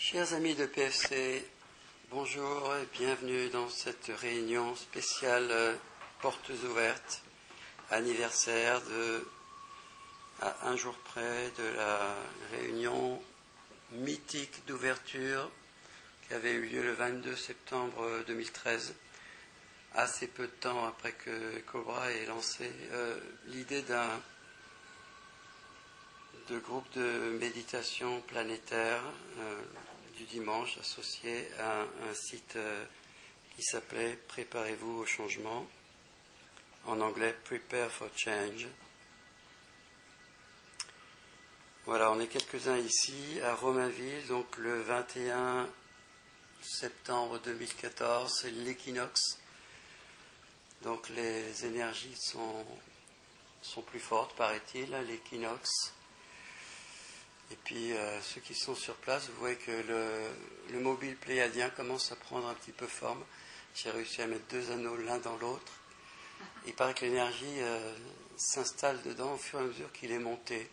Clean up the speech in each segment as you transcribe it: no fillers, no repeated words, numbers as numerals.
Chers amis de PFC, bonjour et bienvenue dans cette réunion spéciale Portes ouvertes, anniversaire à un jour près de la réunion mythique d'ouverture qui avait eu lieu le 22 septembre 2013, assez peu de temps après que Cobra ait lancé l'idée de groupe de méditation planétaire du dimanche associé à un site qui s'appelait Préparez-vous au changement, en anglais Prepare for Change. Voilà, on est quelques-uns ici à Romainville, donc le 21 septembre 2014, c'est l'équinoxe. Donc les énergies sont plus fortes, paraît-il, à l'équinoxe. Et puis ceux qui sont sur place, vous voyez que le mobile pléiadien commence à prendre un petit peu forme. J'ai réussi à mettre deux anneaux l'un dans l'autre. Il paraît que l'énergie s'installe dedans au fur et à mesure qu'il est monté.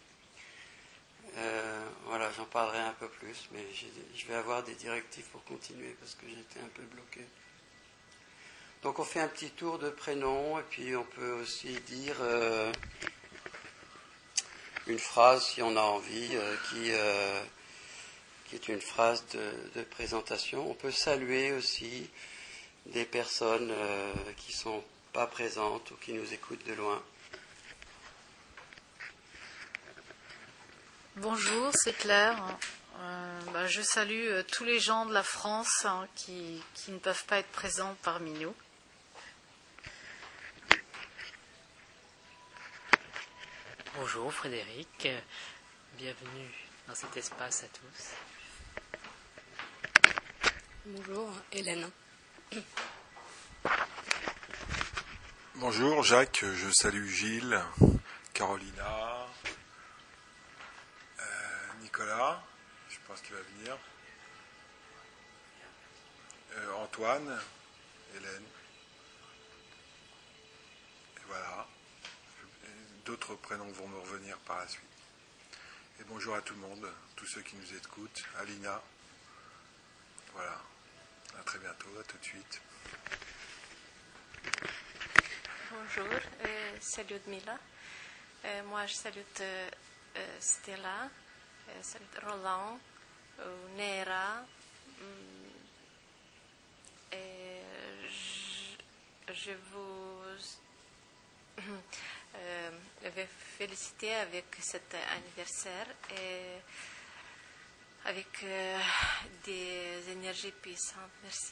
Voilà, j'en parlerai un peu plus, mais je vais avoir des directives pour continuer parce que j'étais un peu bloqué. Donc on fait un petit tour de prénoms et puis on peut aussi dire une phrase, si on a envie, qui est une phrase de présentation. On peut saluer aussi des personnes qui ne sont pas présentes ou qui nous écoutent de loin. Bonjour, c'est Claire. Je salue tous les gens de la France qui ne peuvent pas être présents parmi nous. Bonjour Frédéric, bienvenue dans cet espace à tous. Bonjour Hélène. Bonjour Jacques, je salue Gilles, Carolina, Nicolas, je pense qu'il va venir, Antoine, Hélène, et voilà. D'autres prénoms vont me revenir par la suite. Et bonjour à tout le monde, tous ceux qui nous écoutent, Alina. Voilà, à très bientôt, à tout de suite. Bonjour, c'est Ludmila. Moi, je salue Stella, salue Roland, Nera. Et je vous vais féliciter avec cet anniversaire et avec des énergies puissantes. Merci.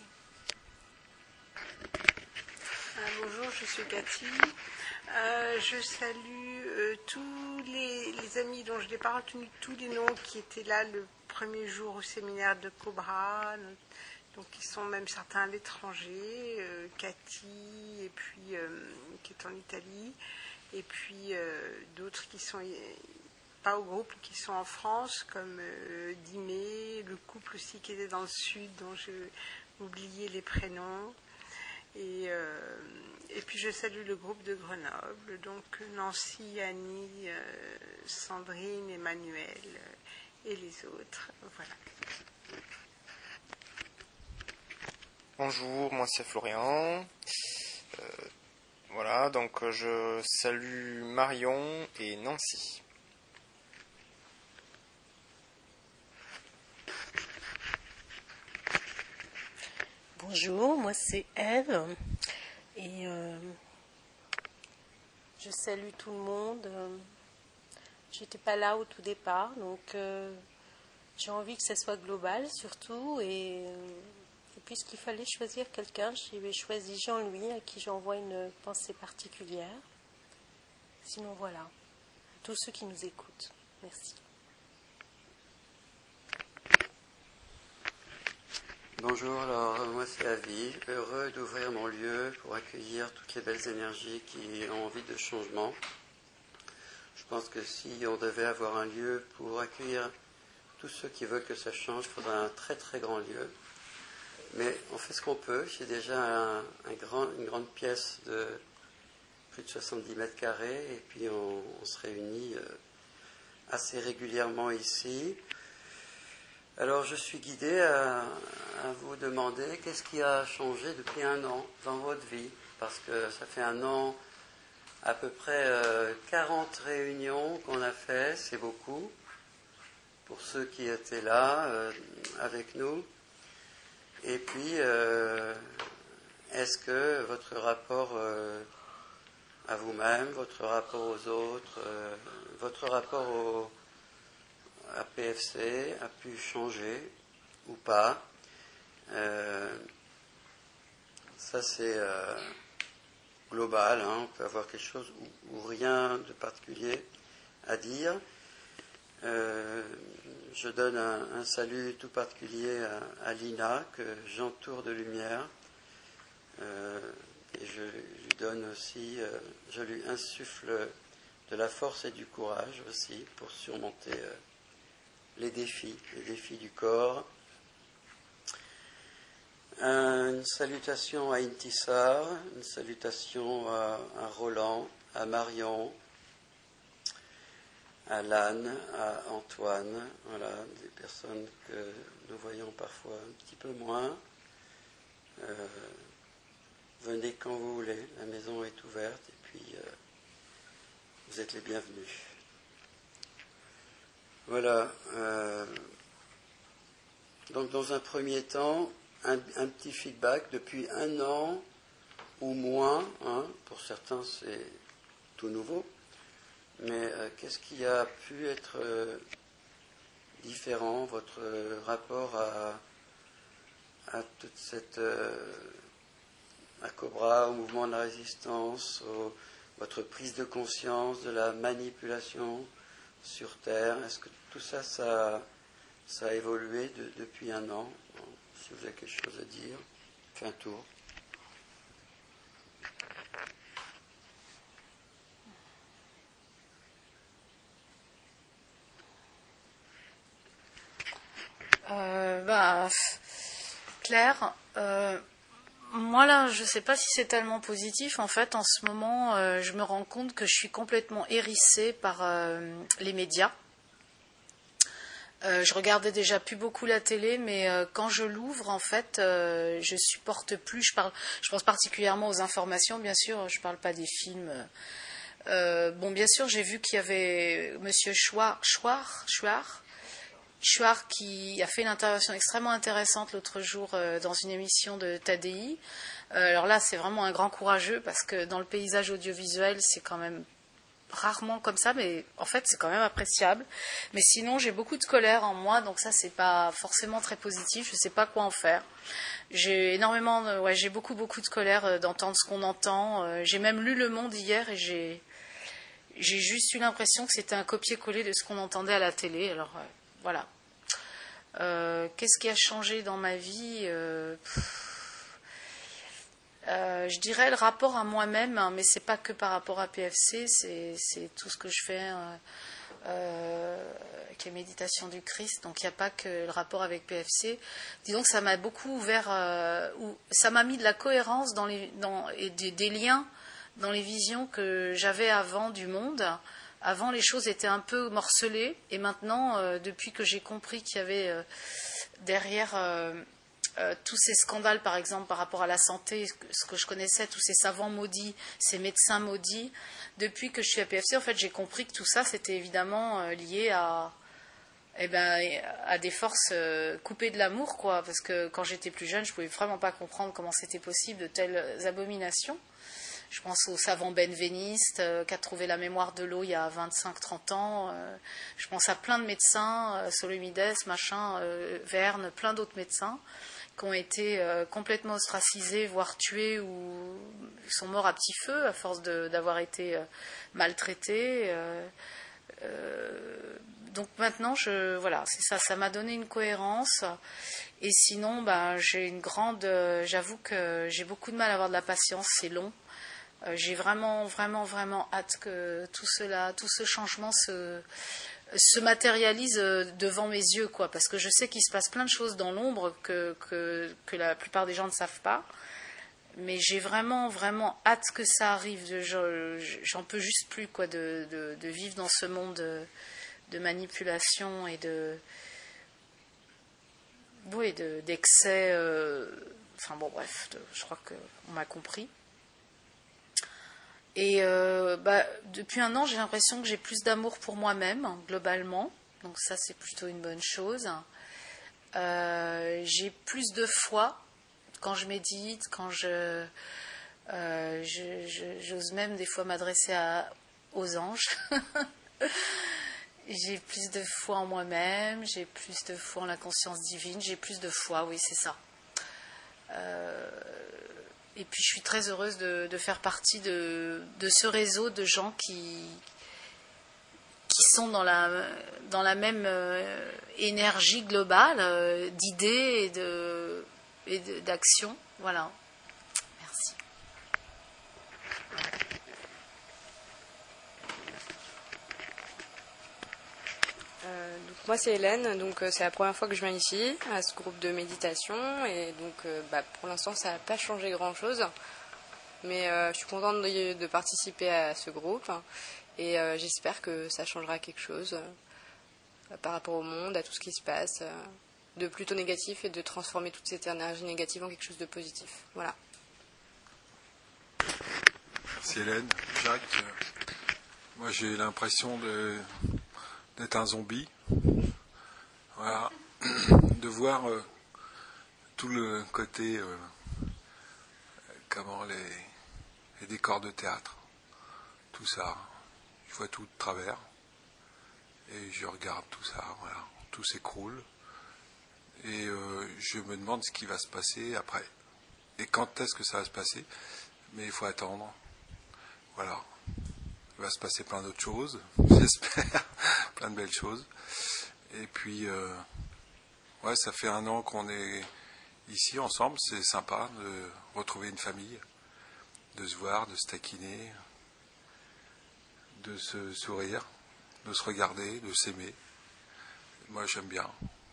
Bonjour, je suis Cathy. Je salue tous les amis dont je n'ai pas retenu tous les noms qui étaient là le premier jour au séminaire de Cobra, donc qui sont même certains à l'étranger, Cathy, et puis qui est en Italie, et puis d'autres qui sont pas au groupe, qui sont en France, comme Dimé, le couple aussi qui était dans le sud, dont j'ai oublié les prénoms. Et puis je salue le groupe de Grenoble, donc Nancy, Annie, Sandrine, Emmanuel et les autres. Voilà. Bonjour, moi c'est Florian. Voilà, donc je salue Marion et Nancy. Bonjour, moi c'est Ève et je salue tout le monde. J'étais pas là au tout départ, donc j'ai envie que ça soit global surtout et puisqu'il fallait choisir quelqu'un, j'ai choisi Jean-Louis à qui j'envoie une pensée particulière. Sinon voilà, à tous ceux qui nous écoutent. Merci. Bonjour, alors moi c'est Avi, heureux d'ouvrir mon lieu pour accueillir toutes les belles énergies qui ont envie de changement. Je pense que si on devait avoir un lieu pour accueillir tous ceux qui veulent que ça change, il faudrait un très très grand lieu. Mais on fait ce qu'on peut. J'ai déjà une grande pièce de plus de 70 mètres carrés et puis on se réunit assez régulièrement ici. Alors je suis guidé à vous demander qu'est-ce qui a changé depuis un an dans votre vie, parce que ça fait un an, à peu près 40 réunions qu'on a fait, c'est beaucoup, pour ceux qui étaient là avec nous. Et puis, est-ce que votre rapport à vous-même, votre rapport aux autres, votre rapport à PFC a pu changer ou pas? Ça c'est global, hein. On peut avoir quelque chose ou rien de particulier à dire. Je donne un salut tout particulier à Lina, que j'entoure de lumière. Et je lui donne aussi, je lui insuffle de la force et du courage aussi pour surmonter les défis du corps. Une salutation à Intissar, une salutation à Roland, à Marion, à Lannes, à Antoine, voilà, des personnes que nous voyons parfois un petit peu moins. Venez quand vous voulez, la maison est ouverte et puis vous êtes les bienvenus. Voilà. Donc dans un premier temps, un petit feedback depuis un an ou moins, hein, pour certains c'est tout nouveau, mais qu'est-ce qui a pu être différent, votre rapport à toute cette à Cobra, au mouvement de la résistance, votre prise de conscience de la manipulation sur Terre? Est-ce que tout ça, ça a évolué depuis un an? Si vous avez quelque chose à dire, faites un tour. Claire, moi là, je ne sais pas si c'est tellement positif. En fait, en ce moment, je me rends compte que je suis complètement hérissée par les médias. Je regardais déjà plus beaucoup la télé, mais quand je l'ouvre, en fait, je supporte plus. Je pense particulièrement aux informations, bien sûr. Je ne parle pas des films. Bon, bien sûr, j'ai vu qu'il y avait Monsieur Chouard qui a fait une intervention extrêmement intéressante l'autre jour dans une émission de TADI. Alors là, c'est vraiment un grand courageux parce que dans le paysage audiovisuel, c'est quand même rarement comme ça, mais en fait, c'est quand même appréciable. Mais sinon, j'ai beaucoup de colère en moi, donc ça, c'est pas forcément très positif. Je ne sais pas quoi en faire. J'ai j'ai beaucoup de colère d'entendre ce qu'on entend. J'ai même lu Le Monde hier et j'ai juste eu l'impression que c'était un copier-coller de ce qu'on entendait à la télé. Alors voilà. Qu'est-ce qui a changé dans ma vie? Je dirais le rapport à moi-même, hein, mais c'est pas que par rapport à PFC, c'est tout ce que je fais avec les méditations du Christ. Donc il n'y a pas que le rapport avec PFC. Disons que ça m'a beaucoup ouvert, ça m'a mis de la cohérence et des liens dans les visions que j'avais avant du monde. Avant, les choses étaient un peu morcelées, et maintenant, depuis que j'ai compris qu'il y avait derrière tous ces scandales, par exemple, par rapport à la santé, ce que je connaissais, tous ces savants maudits, ces médecins maudits, depuis que je suis à PFC, en fait, j'ai compris que tout ça, c'était évidemment lié à des forces coupées de l'amour, quoi. Parce que quand j'étais plus jeune, je ne pouvais vraiment pas comprendre comment c'était possible de telles abominations. Je pense au savant benveniste qui a trouvé la mémoire de l'eau il y a 25-30 ans. Je pense à plein de médecins, Solomides, Verne, plein d'autres médecins qui ont été complètement ostracisés, voire tués ou sont morts à petit feu à force d'avoir été maltraités. Donc maintenant, c'est ça. Ça m'a donné une cohérence. Et sinon, j'avoue que j'ai beaucoup de mal à avoir de la patience. C'est long. J'ai vraiment hâte que tout ce changement se matérialise devant mes yeux, quoi, parce que je sais qu'il se passe plein de choses dans l'ombre que la plupart des gens ne savent pas, mais j'ai vraiment hâte que ça arrive. J'en peux juste plus, quoi, de vivre dans ce monde de manipulation et oui, d'excès. Enfin bon, bref, je crois qu'on m'a compris. Et depuis un an, j'ai l'impression que j'ai plus d'amour pour moi-même, globalement. Donc ça, c'est plutôt une bonne chose. J'ai plus de foi quand je médite, quand j'ose même des fois m'adresser aux anges. J'ai plus de foi en moi-même, j'ai plus de foi en la conscience divine, j'ai plus de foi, oui, c'est ça. Et puis je suis très heureuse de faire partie de ce réseau de gens qui sont dans la même énergie globale d'idées et d'action. Voilà. Merci. Donc moi c'est Hélène, donc c'est la première fois que je viens ici à ce groupe de méditation et donc pour l'instant ça n'a pas changé grand chose, mais je suis contente de participer à ce groupe et j'espère que ça changera quelque chose par rapport au monde, à tout ce qui se passe, de plutôt négatif et de transformer toute cette énergie négative en quelque chose de positif. Voilà. Merci Hélène. Jacques, moi j'ai l'impression d'être un zombie. Voilà. De voir tout le côté les décors de théâtre, tout ça. Je vois tout de travers et je regarde tout ça, voilà. Tout s'écroule et je me demande ce qui va se passer après et quand est-ce que ça va se passer, mais il faut attendre. Voilà. Il va se passer plein d'autres choses, j'espère, plein de belles choses. Et puis, ça fait un an qu'on est ici ensemble, c'est sympa de retrouver une famille, de se voir, de se taquiner, de se sourire, de se regarder, de s'aimer. Moi, j'aime bien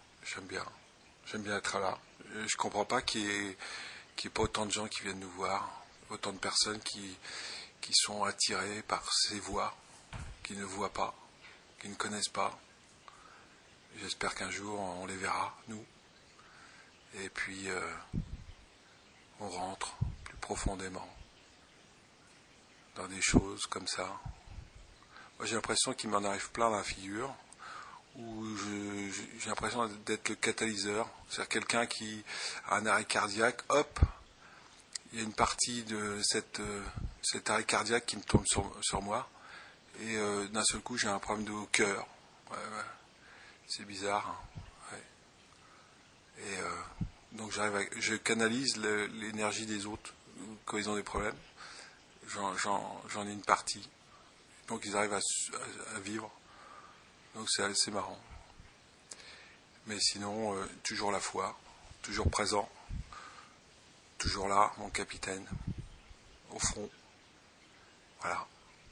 être là. Je comprends pas qu'il y ait pas autant de gens qui viennent nous voir, autant de personnes qui sont attirées par ces voix, qui ne voient pas, qui ne connaissent pas. J'espère qu'un jour on les verra, nous. Et puis on rentre plus profondément dans des choses comme ça. Moi j'ai l'impression qu'il m'en arrive plein dans la figure, où j'ai l'impression d'être le catalyseur. C'est-à-dire quelqu'un qui a un arrêt cardiaque, hop, il y a une partie de cet arrêt cardiaque qui me tombe sur moi, et d'un seul coup j'ai un problème au cœur. Ouais. C'est bizarre. Hein. Ouais. Et donc je canalise l'énergie des autres quand ils ont des problèmes. J'en ai une partie. Donc ils arrivent à vivre. Donc c'est assez marrant. Mais sinon, toujours la foi, toujours présent, toujours là, mon capitaine, au front. Voilà.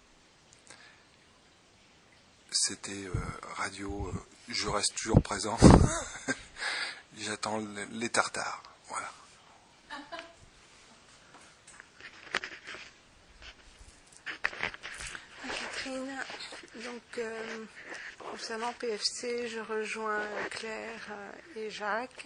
C'était radio, je reste toujours présent. J'attends les tartares. Voilà. Catherine, donc concernant PFC, je rejoins Claire et Jacques.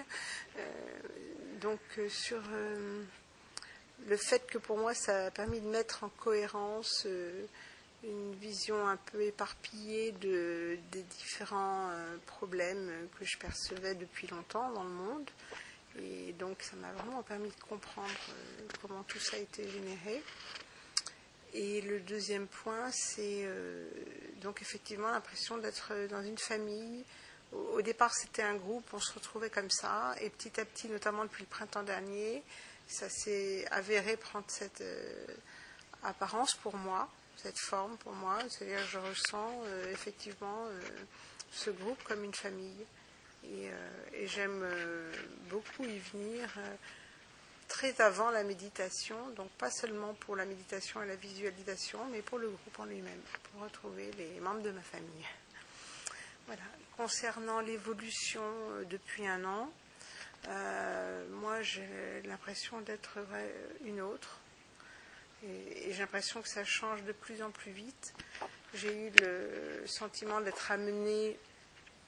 Sur le fait que pour moi ça a permis de mettre en cohérence une vision un peu éparpillée des différents problèmes que je percevais depuis longtemps dans le monde. Et donc ça m'a vraiment permis de comprendre comment tout ça a été généré. Et le deuxième point, c'est donc effectivement l'impression d'être dans une famille. Au départ, c'était un groupe, on se retrouvait comme ça, et petit à petit, notamment depuis le printemps dernier, ça s'est avéré prendre cette apparence pour moi, cette forme pour moi, c'est-à-dire que je ressens effectivement ce groupe comme une famille. Et j'aime beaucoup y venir très avant la méditation, donc pas seulement pour la méditation et la visualisation, mais pour le groupe en lui-même, pour retrouver les membres de ma famille. Voilà. Concernant l'évolution depuis un an, moi j'ai l'impression d'être une autre, et j'ai l'impression que ça change de plus en plus vite. J'ai eu le sentiment d'être amenée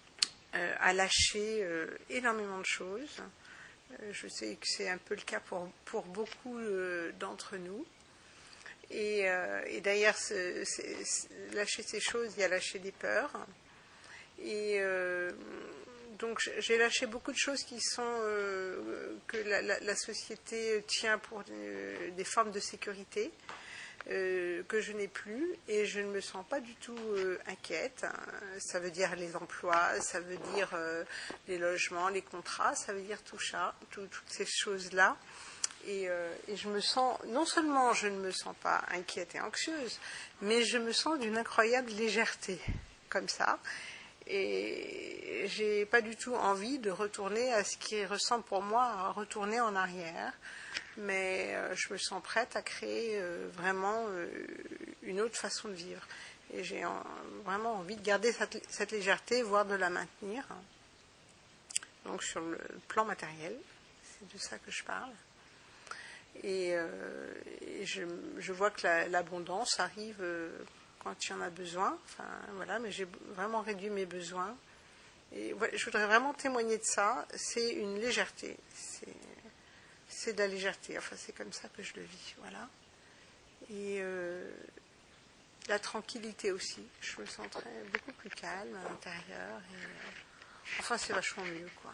à lâcher énormément de choses. Je sais que c'est un peu le cas pour beaucoup d'entre nous. Et d'ailleurs, lâcher ces choses, il y a lâcher des peurs. Et donc, j'ai lâché beaucoup de choses qui sont que la société tient pour des formes de sécurité que je n'ai plus, et je ne me sens pas du tout inquiète. Ça veut dire les emplois, ça veut dire les logements, les contrats, ça veut dire tout ça, toutes ces choses-là. Et je me sens, non seulement je ne me sens pas inquiète et anxieuse, mais je me sens d'une incroyable légèreté, comme ça. Et j'ai pas du tout envie de retourner à ce qui ressemble pour moi à retourner en arrière. Mais je me sens prête à créer vraiment une autre façon de vivre. Et j'ai vraiment envie de garder cette légèreté, voire de la maintenir. Donc sur le plan matériel, c'est de ça que je parle. Et je vois que l'abondance arrive quand il y en a besoin. Enfin, voilà, mais j'ai vraiment réduit mes besoins. Et voilà, je voudrais vraiment témoigner de ça. C'est une légèreté. C'est de la légèreté. Enfin, c'est comme ça que je le vis. Voilà. Et la tranquillité aussi. Je me sens beaucoup plus calme à l'intérieur. Et, enfin, c'est vachement mieux, quoi.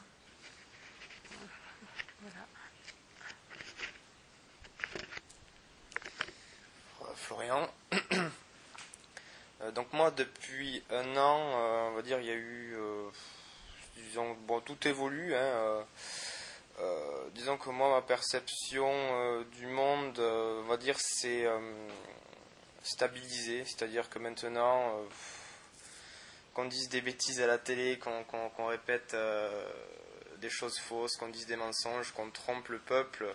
Voilà. Florian. Donc moi, depuis un an, on va dire, il y a eu, disons, bon, tout évolue. Disons que moi, ma perception du monde, on va dire, c'est stabilisé. C'est-à-dire que maintenant, qu'on dise des bêtises à la télé, qu'on répète des choses fausses, qu'on dise des mensonges, qu'on trompe le peuple,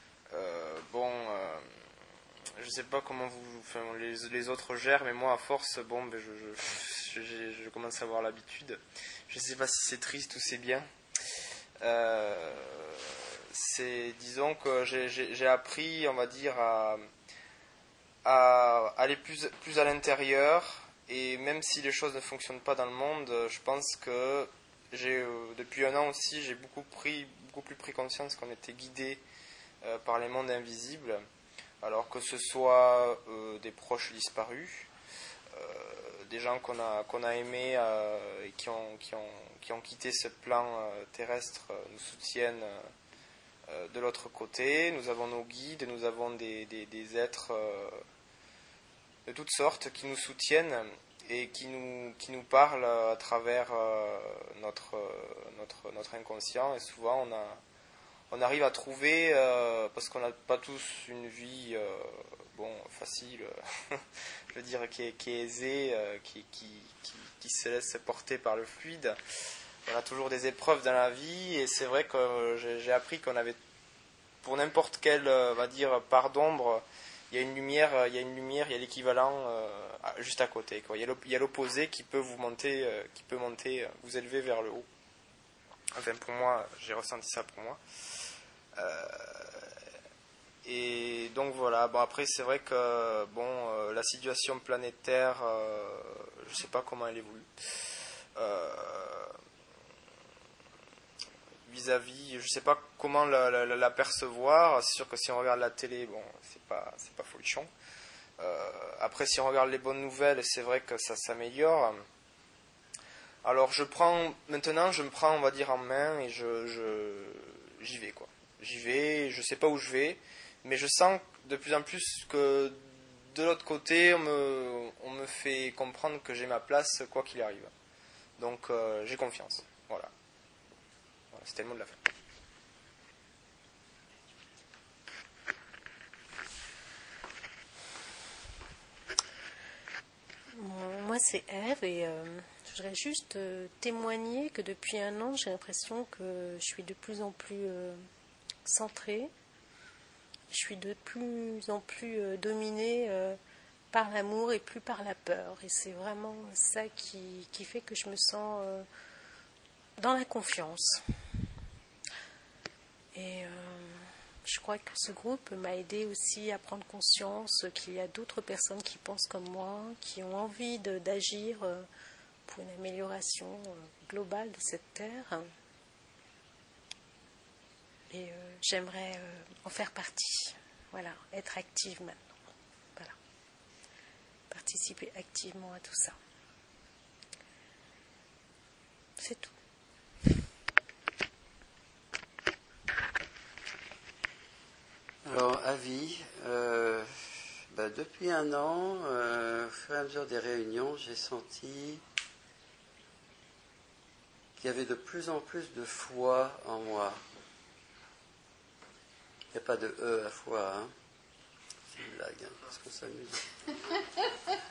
je sais pas comment les autres gèrent, mais moi à force, je commence à avoir l'habitude. Je sais pas si c'est triste ou c'est bien. Disons que j'ai appris, on va dire, à aller plus à l'intérieur, et même si les choses ne fonctionnent pas dans le monde, je pense que depuis un an aussi, j'ai beaucoup plus pris conscience qu'on était guidé par les mondes invisibles. Alors que ce soit des proches disparus, des gens qu'on a aimés et qui ont quitté ce plan terrestre, nous soutiennent de l'autre côté. Nous avons nos guides, nous avons des êtres de toutes sortes qui nous soutiennent et qui nous parlent à travers notre inconscient. Et souvent on arrive à trouver, parce qu'on n'a pas tous une vie facile, je veux dire, qui est aisée, qui se laisse porter par le fluide. On a toujours des épreuves dans la vie, et c'est vrai que j'ai appris qu'on avait, pour n'importe quelle, on va dire, part d'ombre, il y a une lumière, il y a l'équivalent juste à côté, quoi. Il y a l'opposé qui peut vous monter, vous élever vers le haut. Enfin, pour moi, j'ai ressenti ça pour moi. Et donc voilà. Bon, après, c'est vrai que la situation planétaire, je sais pas comment elle évolue. Vis-à-vis, je sais pas comment la percevoir. C'est sûr que si on regarde la télé, c'est pas folichon. Après, si on regarde les bonnes nouvelles, c'est vrai que ça s'améliore. Alors maintenant je me prends, on va dire, en main, et j'y vais, quoi. J'y vais, je sais pas où je vais, mais je sens de plus en plus que de l'autre côté, on me fait comprendre que j'ai ma place quoi qu'il arrive. Donc j'ai confiance. Voilà, c'était le mot de la fin. Moi, c'est Ève, et je voudrais juste témoigner que depuis un an, j'ai l'impression que je suis de plus en plus centrée. Je suis de plus en plus dominée par l'amour et plus par la peur. Et c'est vraiment ça qui fait que je me sens dans la confiance. Et je crois que ce groupe m'a aidé aussi à prendre conscience qu'il y a d'autres personnes qui pensent comme moi, qui ont envie d'agir pour une amélioration globale de cette terre. Et j'aimerais en faire partie. Voilà, être active maintenant. Voilà. Participer activement à tout ça. C'est tout. Alors, avis, depuis un an, au fur et à mesure des réunions, j'ai senti qu'il y avait de plus en plus de foi en moi. Il n'y a pas de E à foi, hein. C'est une blague, hein, parce qu'on s'amuse.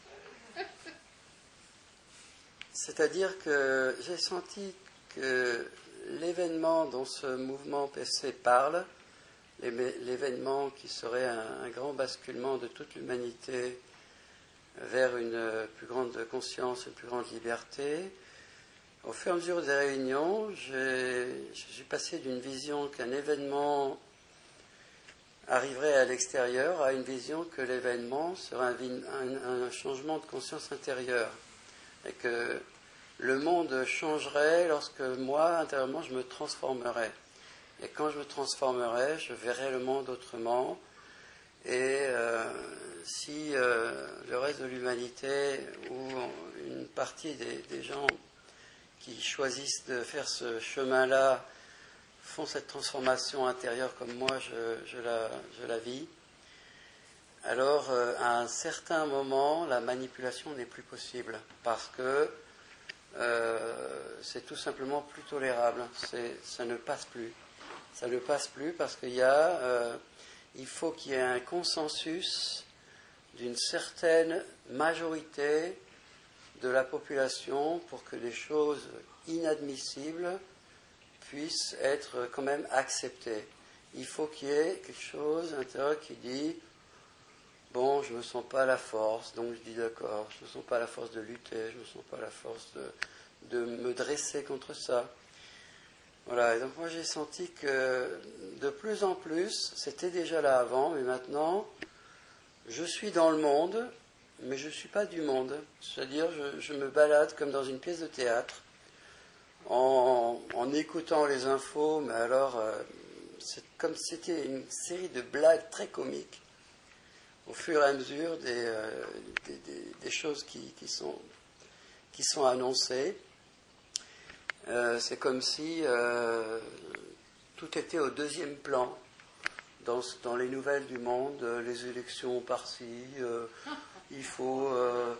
C'est-à-dire que j'ai senti que l'événement dont ce mouvement PFC parle, l'événement qui serait un grand basculement de toute l'humanité vers une plus grande conscience, une plus grande liberté, au fur et à mesure des réunions, j'ai passé d'une vision qu'un événement arriverait à l'extérieur à une vision que l'événement serait un changement de conscience intérieure et que le monde changerait lorsque moi, intérieurement, je me transformerais. Et quand je me transformerais, je verrais le monde autrement. Et si le reste de l'humanité ou une partie des gens qui choisissent de faire ce chemin-là font cette transformation intérieure comme moi je la vis, alors à un certain moment, la manipulation n'est plus possible parce que c'est tout simplement plus tolérable. Ça ne passe plus. Ça ne passe plus parce il faut qu'il y ait un consensus d'une certaine majorité de la population pour que les choses inadmissibles puissent être quand même acceptées. Il faut qu'il y ait quelque chose intérieur qui dit bon, je ne me sens pas à la force, donc je dis d'accord, je ne me sens pas à la force de lutter, je ne me sens pas à la force de me dresser contre ça. Voilà, et donc moi j'ai senti que de plus en plus, c'était déjà là avant, mais maintenant, je suis dans le monde, mais je ne suis pas du monde. C'est-à-dire, je me balade comme dans une pièce de théâtre, en écoutant les infos, mais alors, c'est comme si c'était une série de blagues très comiques, au fur et à mesure des choses qui sont annoncées. C'est comme si tout était au deuxième plan dans les nouvelles du monde, les élections par-ci, il faut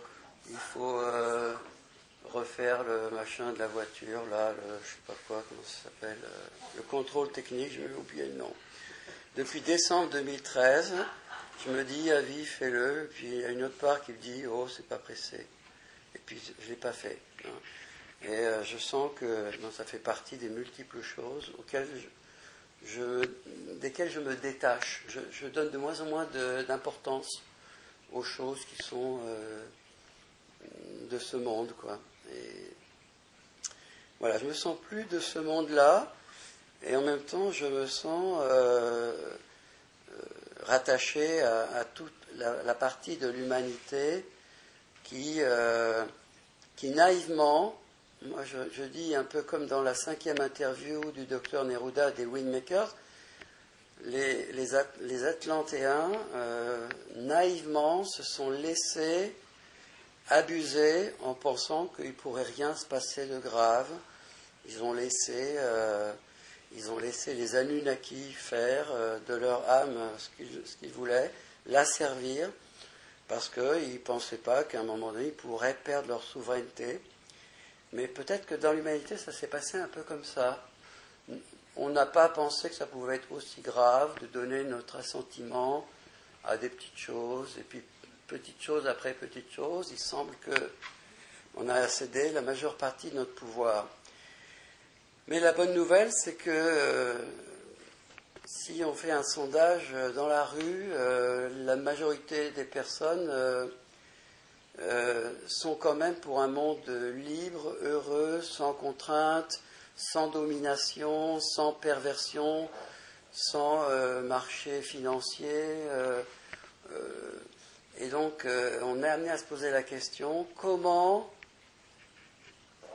refaire le machin de la voiture, là, je sais pas quoi, comment ça s'appelle, le contrôle technique, je vais oublier le nom. Depuis décembre 2013, je me dis, avis, fais-le, et puis il y a une autre part qui me dit, oh, c'est pas pressé. Et puis je ne l'ai pas fait. Hein. Et je sens que ça fait partie des multiples choses desquelles je me détache. Je donne de moins en moins d'importance aux choses qui sont de ce monde, quoi. Et voilà, je me sens plus de ce monde-là, et en même temps, je me sens rattaché à toute la partie de l'humanité qui naïvement, moi je dis un peu comme dans la 5e interview du docteur Neruda des Windmakers, les Atlantéens naïvement se sont laissés abuser en pensant qu'il ne pourrait rien se passer de grave. Ils ont laissé les Anunnaki faire de leur âme ce qu'ils voulaient, la servir, parce qu'ils ne pensaient pas qu'à un moment donné, ils pourraient perdre leur souveraineté. Mais peut-être que dans l'humanité, ça s'est passé un peu comme ça. On n'a pas pensé que ça pouvait être aussi grave de donner notre assentiment à des petites choses, et puis petite chose après petite chose, il semble qu'on a cédé la majeure partie de notre pouvoir. Mais la bonne nouvelle, c'est que si on fait un sondage dans la rue, la majorité des personnes sont quand même pour un monde libre, heureux, sans contrainte, sans domination, sans perversion, sans marché financier. Et donc, on est amené à se poser la question, comment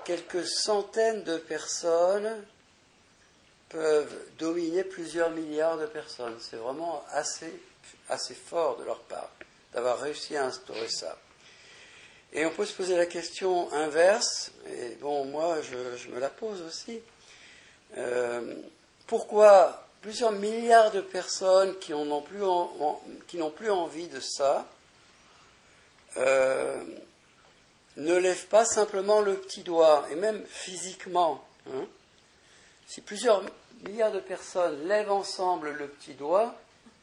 quelques centaines de personnes peuvent dominer plusieurs milliards de personnes. C'est vraiment assez fort de leur part d'avoir réussi à instaurer ça. Et on peut se poser la question inverse, et bon, moi je me la pose aussi. Pourquoi plusieurs milliards de personnes qui n'ont plus envie de ça ne lèvent pas simplement le petit doigt, et même physiquement. Si plusieurs milliards de personnes lèvent ensemble le petit doigt,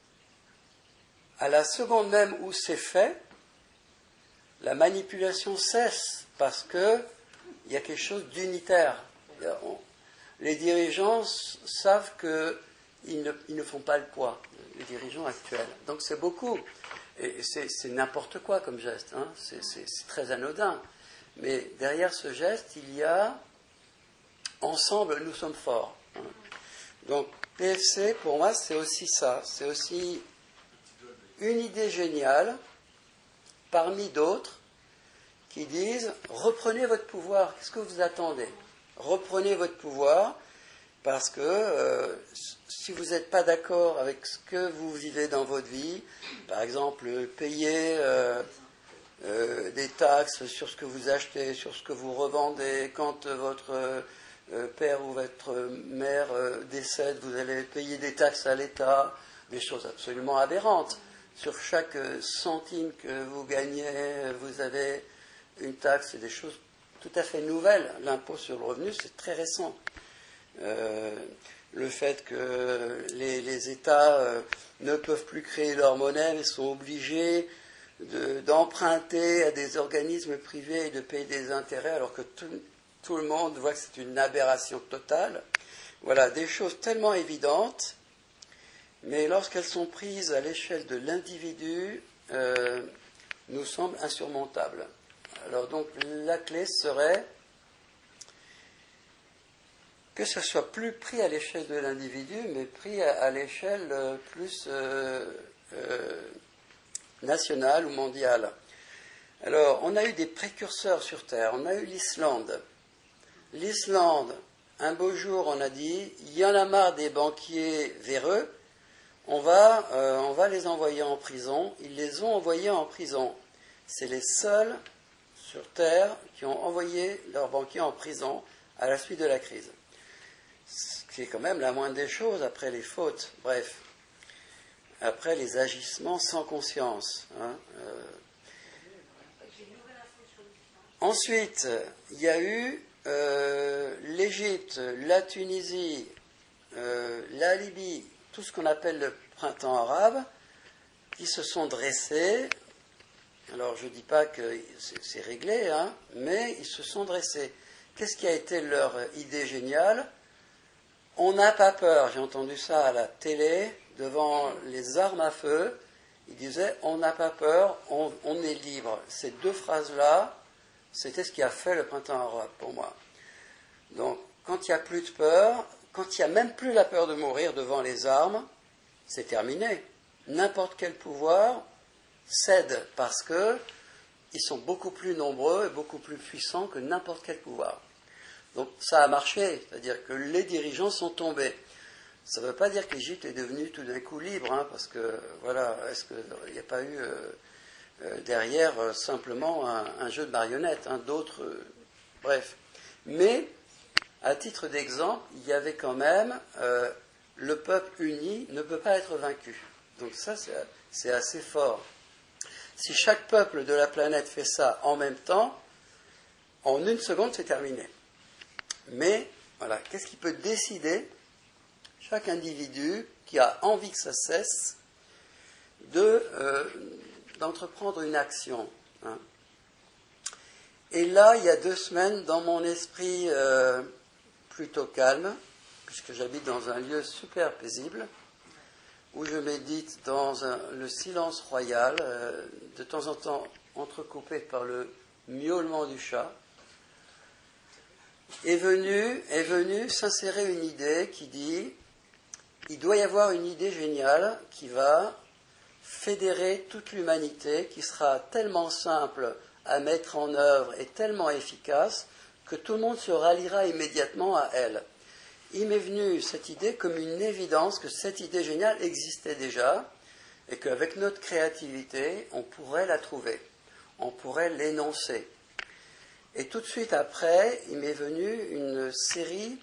à la seconde même où c'est fait, la manipulation cesse parce qu'il y a quelque chose d'unitaire. Les dirigeants savent qu'ils ne font pas le poids, les dirigeants actuels. Donc c'est beaucoup. Et c'est n'importe quoi comme geste. C'est très anodin. Mais derrière ce geste, il y a ensemble, nous sommes forts. Donc PFC, pour moi, c'est aussi ça. C'est aussi une idée géniale parmi d'autres qui disent reprenez votre pouvoir. Qu'est-ce que vous attendez? Reprenez votre pouvoir parce que si vous n'êtes pas d'accord avec ce que vous vivez dans votre vie, par exemple payer des taxes sur ce que vous achetez, sur ce que vous revendez, quand votre père ou votre mère décède, vous allez payer des taxes à l'État, des choses absolument aberrantes. Sur chaque centime que vous gagnez, vous avez une taxe, c'est des choses tout à fait nouvelles. L'impôt sur le revenu, c'est très récent. Le fait que les États ne peuvent plus créer leur monnaie, mais sont obligés d'emprunter à des organismes privés et de payer des intérêts, alors que tout le monde voit que c'est une aberration totale. Voilà, des choses tellement évidentes, mais lorsqu'elles sont prises à l'échelle de l'individu, nous semblent insurmontables. Alors donc la clé serait que ce soit plus pris à l'échelle de l'individu, mais pris à l'échelle plus nationale ou mondiale. Alors, on a eu des précurseurs sur Terre. On a eu l'Islande. L'Islande, un beau jour, on a dit, il y en a marre des banquiers véreux, on va les envoyer en prison. Ils les ont envoyés en prison. C'est les seuls sur Terre qui ont envoyé leurs banquiers en prison à la suite de la crise. C'est quand même la moindre des choses après les fautes, bref, après les agissements sans conscience. Ensuite, il y a eu l'Égypte, la Tunisie, la Libye, tout ce qu'on appelle le printemps arabe, qui se sont dressés. Alors je ne dis pas que c'est réglé, mais ils se sont dressés. Qu'est-ce qui a été leur idée géniale? On n'a pas peur. J'ai entendu ça à la télé, devant les armes à feu. Ils disaient, on n'a pas peur, on est libre. Ces deux phrases-là, c'était ce qui a fait le printemps arabe pour moi. Donc, quand il n'y a plus de peur, quand il n'y a même plus la peur de mourir devant les armes, c'est terminé. N'importe quel pouvoir cède parce qu'ils sont beaucoup plus nombreux et beaucoup plus puissants que n'importe quel pouvoir. Donc ça a marché, c'est-à-dire que les dirigeants sont tombés. Ça ne veut pas dire que l'Égypte est devenue tout d'un coup libre, parce que, voilà, est-ce qu'il n'y a pas eu derrière simplement un jeu de marionnettes, d'autres, bref. Mais, à titre d'exemple, il y avait quand même, le peuple uni ne peut pas être vaincu. Donc ça, c'est assez fort. Si chaque peuple de la planète fait ça en même temps, en une seconde, c'est terminé. Mais, voilà, qu'est-ce qui peut décider, chaque individu qui a envie que ça cesse, d'entreprendre une action. Et là, il y a 2 semaines, dans mon esprit plutôt calme, puisque j'habite dans un lieu super paisible, où je médite dans le silence royal, de temps en temps entrecoupé par le miaulement du chat, est venue s'insérer une idée qui dit il doit y avoir une idée géniale qui va fédérer toute l'humanité, qui sera tellement simple à mettre en œuvre et tellement efficace que tout le monde se ralliera immédiatement à elle. Il m'est venu cette idée comme une évidence que cette idée géniale existait déjà et qu'avec notre créativité, on pourrait la trouver, on pourrait l'énoncer. Et tout de suite après, il m'est venu une série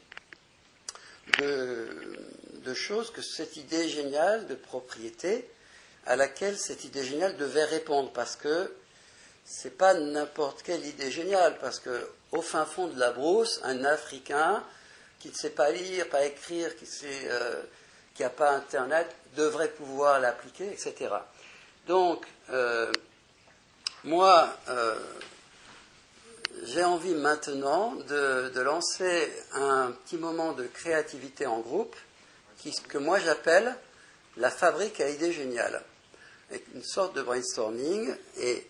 de choses que cette idée géniale de propriété, à laquelle cette idée géniale devait répondre, parce que c'est pas n'importe quelle idée géniale, parce que au fin fond de la brousse, un Africain qui ne sait pas lire, pas écrire, qui n'a pas Internet, devrait pouvoir l'appliquer, etc. Donc, moi, j'ai envie maintenant de lancer un petit moment de créativité en groupe, que moi j'appelle la fabrique à idées géniales, avec une sorte de brainstorming. Et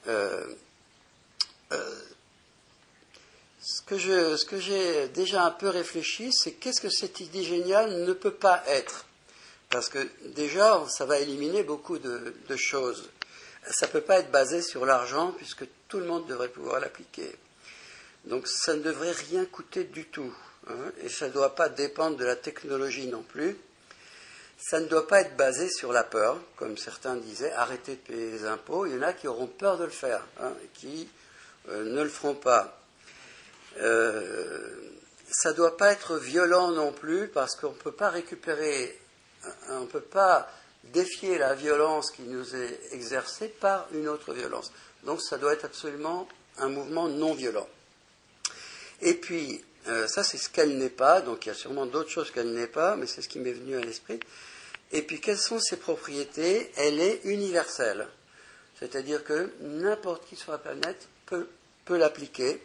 ce que j'ai déjà un peu réfléchi, c'est qu'est-ce que cette idée géniale ne peut pas être. Parce que déjà, ça va éliminer beaucoup de choses. Ça ne peut pas être basé sur l'argent, puisque tout le monde devrait pouvoir l'appliquer. Donc ça ne devrait rien coûter du tout. Et ça ne doit pas dépendre de la technologie non plus. Ça ne doit pas être basé sur la peur, comme certains disaient, arrêtez de payer les impôts. Il y en a qui auront peur de le faire, qui ne le feront pas. Ça ne doit pas être violent non plus, parce qu'on ne peut pas on ne peut pas défier la violence qui nous est exercée par une autre violence. Donc ça doit être absolument un mouvement non violent. Et puis, ça c'est ce qu'elle n'est pas, donc il y a sûrement d'autres choses qu'elle n'est pas, mais c'est ce qui m'est venu à l'esprit. Et puis, quelles sont ses propriétés? Elle est universelle. C'est-à-dire que n'importe qui sur la planète peut l'appliquer.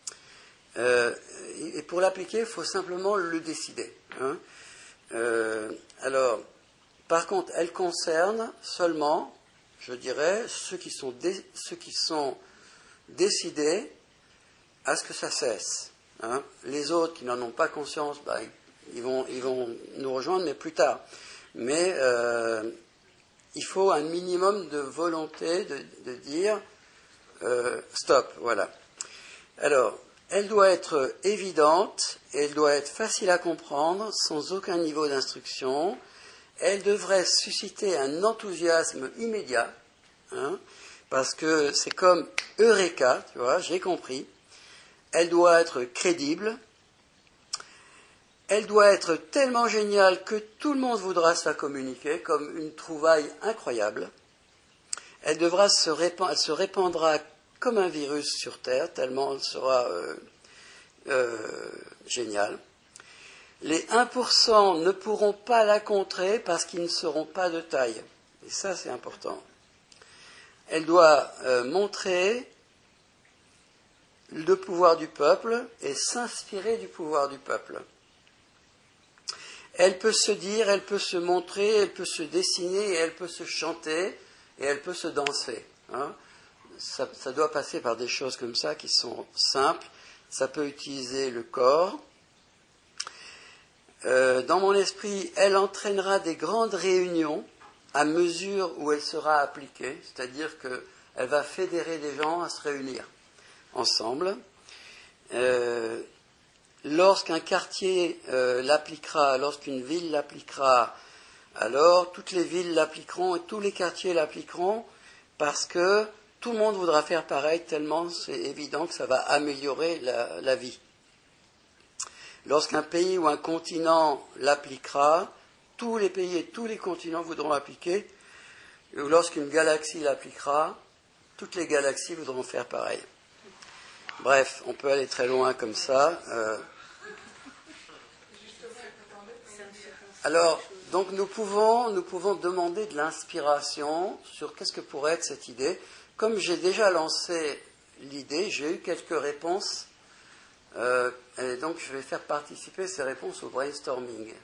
Et pour l'appliquer, il faut simplement le décider. Alors, par contre, elle concerne seulement, je dirais, ceux qui sont décidés à ce que ça cesse. Les autres qui n'en ont pas conscience, ils vont nous rejoindre, mais plus tard. Mais il faut un minimum de volonté de dire stop, voilà. Alors, elle doit être évidente, elle doit être facile à comprendre, sans aucun niveau d'instruction. Elle devrait susciter un enthousiasme immédiat, parce que c'est comme Eureka, tu vois, j'ai compris. Elle doit être crédible. Elle doit être tellement géniale que tout le monde voudra se la communiquer, comme une trouvaille incroyable. Elle se répandra comme un virus sur Terre, tellement elle sera géniale. Les 1% ne pourront pas la contrer parce qu'ils ne seront pas de taille. Et ça, c'est important. Elle doit montrer le pouvoir du peuple et s'inspirer du pouvoir du peuple. Elle peut se dire, elle peut se montrer, elle peut se dessiner, et elle peut se chanter, et elle peut se danser. Ça doit passer par des choses comme ça qui sont simples. Ça peut utiliser le corps. Dans mon esprit, elle entraînera des grandes réunions à mesure où elle sera appliquée, c'est-à-dire qu'elle va fédérer des gens à se réunir ensemble. Lorsqu'un quartier l'appliquera, lorsqu'une ville l'appliquera, alors toutes les villes l'appliqueront et tous les quartiers l'appliqueront parce que tout le monde voudra faire pareil tellement c'est évident que ça va améliorer la vie. Lorsqu'un pays ou un continent l'appliquera, tous les pays et tous les continents voudront l'appliquer. Ou lorsqu'une galaxie l'appliquera, toutes les galaxies voudront faire pareil. Bref, on peut aller très loin comme ça. Alors, donc nous pouvons demander de l'inspiration sur qu'est-ce que pourrait être cette idée. Comme j'ai déjà lancé l'idée, j'ai eu quelques réponses. Et donc je vais faire participer ces réponses au brainstorming.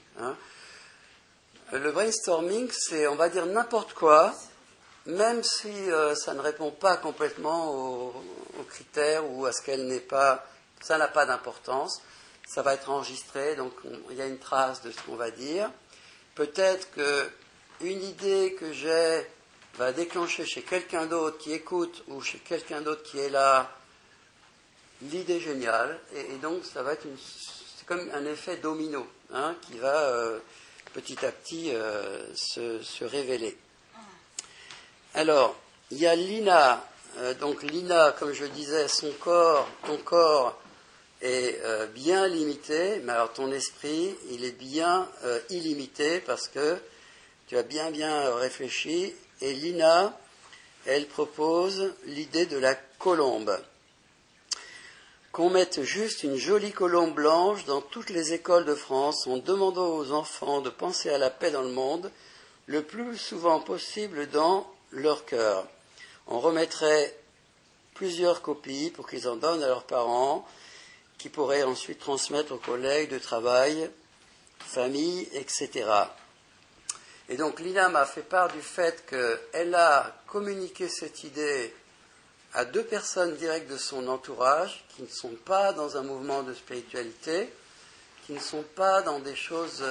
Le brainstorming, c'est, on va dire, n'importe quoi, même si ça ne répond pas complètement aux critères ou à ce qu'elle n'est pas, ça n'a pas d'importance. Ça va être enregistré, donc il y a une trace de ce qu'on va dire. Peut-être qu'une idée que j'ai va déclencher chez quelqu'un d'autre qui écoute ou chez quelqu'un d'autre qui est là l'idée géniale, et donc ça va être c'est comme un effet domino, hein, qui va petit à petit se révéler. Alors, il y a Lina. Donc Lina, comme je disais, ton corps est bien limité, mais alors ton esprit, il est bien illimité parce que tu as bien réfléchi. Et Lina, elle propose l'idée de la colombe. Qu'on mette juste une jolie colombe blanche dans toutes les écoles de France en demandant aux enfants de penser à la paix dans le monde le plus souvent possible dans leur cœur. On remettrait plusieurs copies pour qu'ils en donnent à leurs parents, qui pourraient ensuite transmettre aux collègues de travail, famille, etc. Et donc Lina m'a fait part du fait qu'elle a communiqué cette idée à 2 personnes directes de son entourage, qui ne sont pas dans un mouvement de spiritualité, qui ne sont pas dans des choses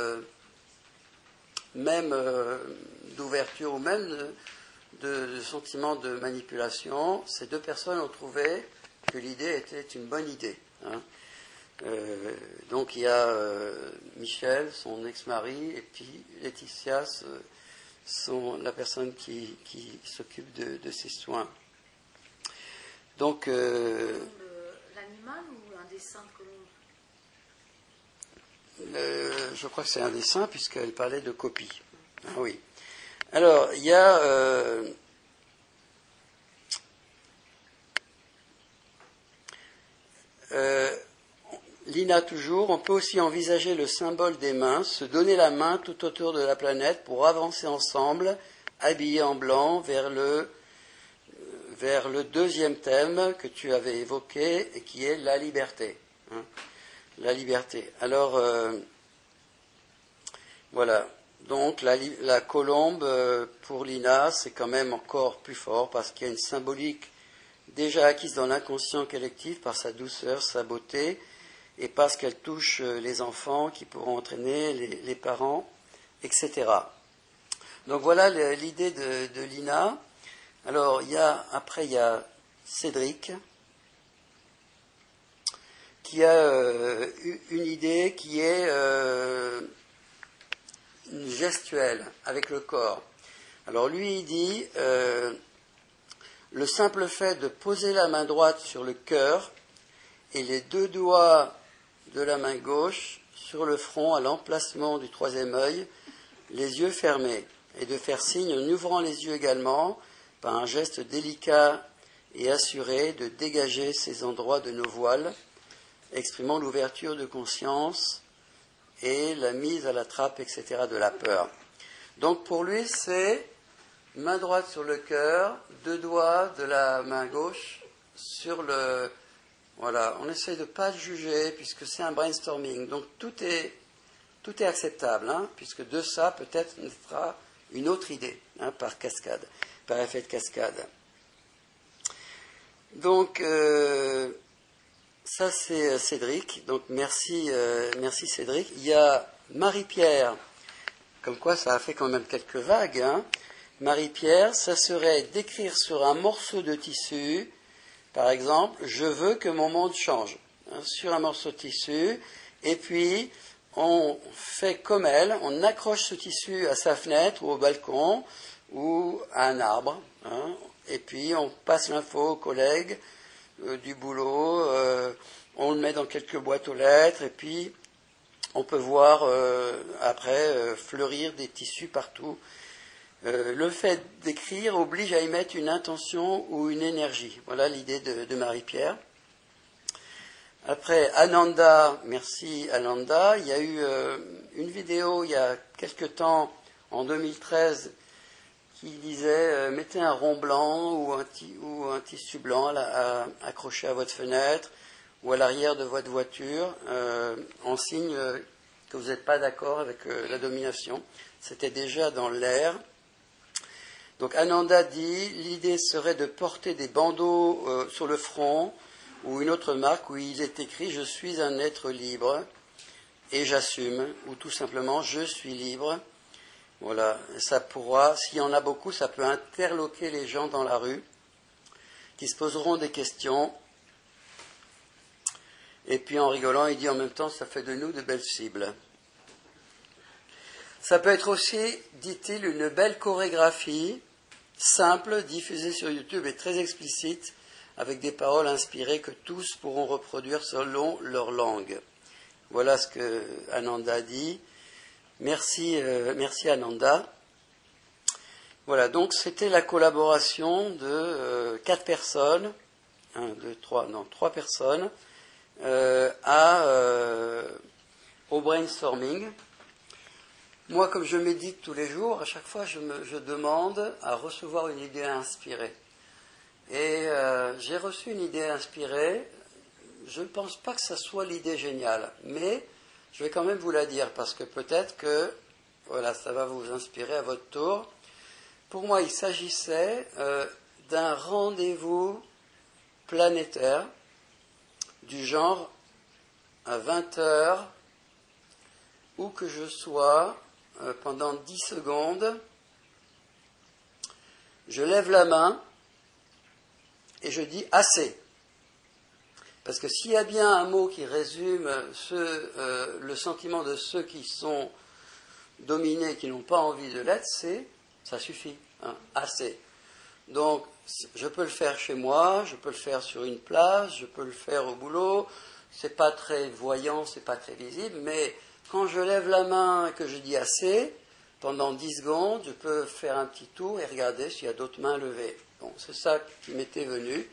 même d'ouverture ou même de sentiments de manipulation. Ces 2 personnes ont trouvé que l'idée était une bonne idée. Hein. Donc il y a Michel, son ex-mari, et puis Laetitia, la personne qui s'occupe de ses soins. Donc l'animal ou un dessin de colombe? Je crois que c'est un dessin puisqu'elle parlait de copie. Ah oui. Alors il y a Lina toujours, on peut aussi envisager le symbole des mains, se donner la main tout autour de la planète pour avancer ensemble, habillés en blanc, vers le 2e thème que tu avais évoqué, et qui est la liberté. Hein, la liberté. Alors, voilà. Donc, la colombe, pour Lina, c'est quand même encore plus fort, parce qu'il y a une symbolique déjà acquise dans l'inconscient collectif par sa douceur, sa beauté, et parce qu'elle touche les enfants qui pourront entraîner les parents, etc. Donc voilà l'idée de Lina. Alors après il y a Cédric qui a une idée qui est gestuelle avec le corps. Alors lui il dit le simple fait de poser la main droite sur le cœur et les 2 doigts de la main gauche sur le front à l'emplacement du 3e œil, les yeux fermés, et de faire signe en ouvrant les yeux également, par un geste délicat et assuré, de dégager ces endroits de nos voiles, exprimant l'ouverture de conscience et la mise à la trappe, etc., de la peur. Donc pour lui, c'est main droite sur le cœur, 2 doigts de la main gauche sur le... Voilà, on essaie de ne pas juger puisque c'est un brainstorming. Donc tout est acceptable, hein, puisque de ça peut-être naîtra une autre idée, hein, par cascade, par effet de cascade. Donc ça c'est Cédric. Donc merci Cédric. Il y a Marie-Pierre, comme quoi ça a fait quand même quelques vagues. Hein. Marie-Pierre, ça serait d'écrire sur un morceau de tissu. Par exemple, je veux que mon monde change, hein, sur un morceau de tissu, et puis on fait comme elle, on accroche ce tissu à sa fenêtre ou au balcon ou à un arbre, hein, et puis on passe l'info aux collègues du boulot, on le met dans quelques boîtes aux lettres, et puis on peut voir après fleurir des tissus partout. Le fait d'écrire oblige à y mettre une intention ou une énergie. Voilà l'idée de Marie-Pierre. Après, Ananda, merci Ananda. Il y a eu une vidéo il y a quelque temps, en 2013, qui disait mettez un rond blanc ou un tissu blanc accroché à votre fenêtre ou à l'arrière de votre voiture en signe que vous n'êtes pas d'accord avec la domination. C'était déjà dans l'air. Donc Ananda dit, l'idée serait de porter des bandeaux sur le front ou une autre marque où il est écrit « Je suis un être libre et j'assume » ou tout simplement « Je suis libre ». Voilà, ça pourra, s'il y en a beaucoup, ça peut interloquer les gens dans la rue qui se poseront des questions Et puis en rigolant, il dit en même temps, ça fait de nous de belles cibles. Ça peut être aussi, dit-il, une belle chorégraphie, simple, diffusée sur YouTube et très explicite, avec des paroles inspirées que tous pourront reproduire selon leur langue. Voilà ce que Ananda dit. Merci Ananda. Voilà, donc c'était la collaboration de 4 personnes, 3 personnes, au brainstorming. Moi, comme je médite tous les jours, à chaque fois, je demande à recevoir une idée inspirée. Et j'ai reçu une idée inspirée. Je ne pense pas que ça soit l'idée géniale, mais je vais quand même vous la dire, parce que peut-être que voilà, ça va vous inspirer à votre tour. Pour moi, il s'agissait d'un rendez-vous planétaire du genre à 20 heures, où que je sois, pendant 10 secondes, je lève la main et je dis assez. Parce que s'il y a bien un mot qui résume le sentiment de ceux qui sont dominés, qui n'ont pas envie de l'être, c'est ça suffit, assez. Donc, je peux le faire chez moi, je peux le faire sur une place, je peux le faire au boulot. C'est pas très voyant, c'est pas très visible, mais quand je lève la main et que je dis assez, pendant 10 secondes, je peux faire un petit tour et regarder s'il y a d'autres mains levées. Bon, c'est ça qui m'était venu.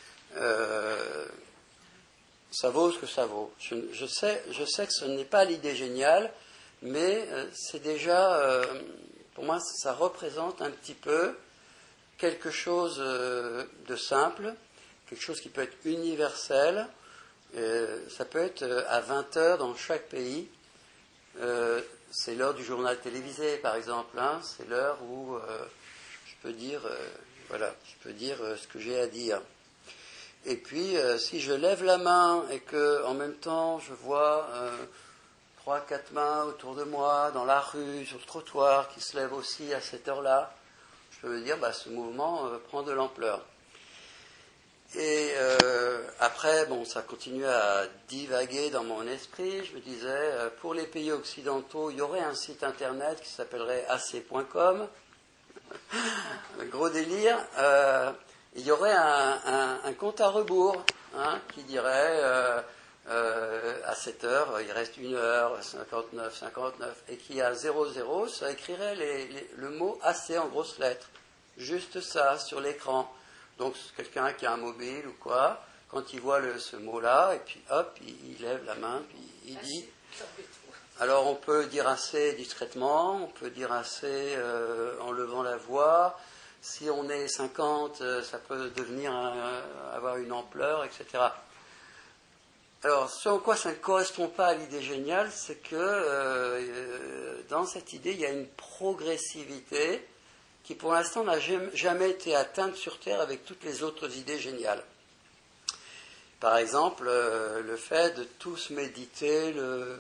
Ça vaut ce que ça vaut. Je sais que ce n'est pas l'idée géniale, mais c'est déjà, pour moi, ça représente un petit peu quelque chose de simple, quelque chose qui peut être universel. Ça peut être à 20 heures dans chaque pays. C'est l'heure du journal télévisé, par exemple. C'est l'heure où je peux dire ce que j'ai à dire. Et puis, si je lève la main et que en même temps je vois 3-4 mains autour de moi, dans la rue, sur le trottoir, qui se lèvent aussi à cette heure-là, je peux me dire, ce mouvement prend de l'ampleur. Et après, ça continue à divaguer dans mon esprit. Je me disais, pour les pays occidentaux, il y aurait un site internet qui s'appellerait ac.com. Gros délire. Il y aurait un compte à rebours qui dirait à 7 heures, il reste 1 heure, 59, et qui a 00, ça écrirait le mot AC en grosses lettres. Juste ça, sur l'écran. Donc, quelqu'un qui a un mobile ou quoi, quand il voit ce mot-là, et puis hop, il lève la main, puis il dit. Alors, on peut dire assez discrètement, on peut dire assez en levant la voix. Si on est 50, ça peut avoir une ampleur, etc. Alors, ce en quoi ça ne correspond pas à l'idée géniale, c'est que dans cette idée, il y a une progressivité qui, pour l'instant, n'a jamais été atteinte sur Terre avec toutes les autres idées géniales. Par exemple, le fait de tous méditer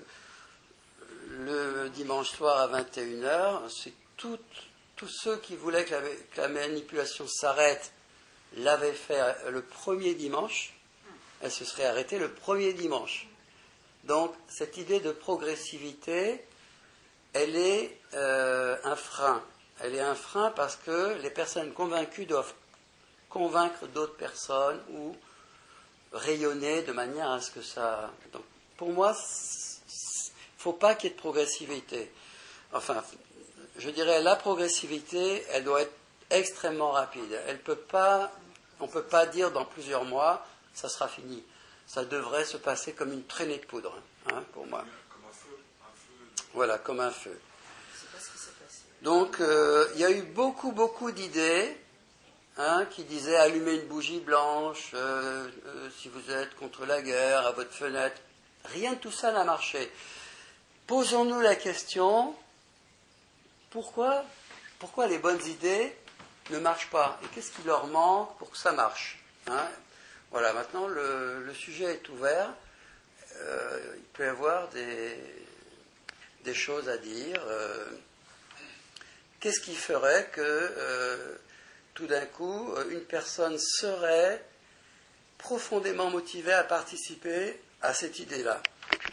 le dimanche soir à 21h, c'est tous ceux qui voulaient que la manipulation s'arrête l'avaient fait le premier dimanche, elle se serait arrêtée le premier dimanche. Donc, cette idée de progressivité, elle est un frein. Elle est un frein parce que les personnes convaincues doivent convaincre d'autres personnes ou rayonner de manière à ce que ça... Donc, pour moi, il ne faut pas qu'il y ait de progressivité. Enfin, je dirais la progressivité, elle doit être extrêmement rapide. On ne peut pas dire dans plusieurs mois, ça sera fini. Ça devrait se passer comme une traînée de poudre, pour moi. Comme un feu. Voilà, comme un feu. Donc, il y a eu beaucoup d'idées qui disaient allumer une bougie blanche si vous êtes contre la guerre, à votre fenêtre. Rien de tout ça n'a marché. Posons-nous la question, pourquoi les bonnes idées ne marchent pas? Et qu'est-ce qui leur manque pour que ça marche? Voilà, maintenant le sujet est ouvert. Il peut y avoir des choses à dire. Qu'est-ce qui ferait que tout d'un coup, une personne serait profondément motivée à participer à cette idée-là.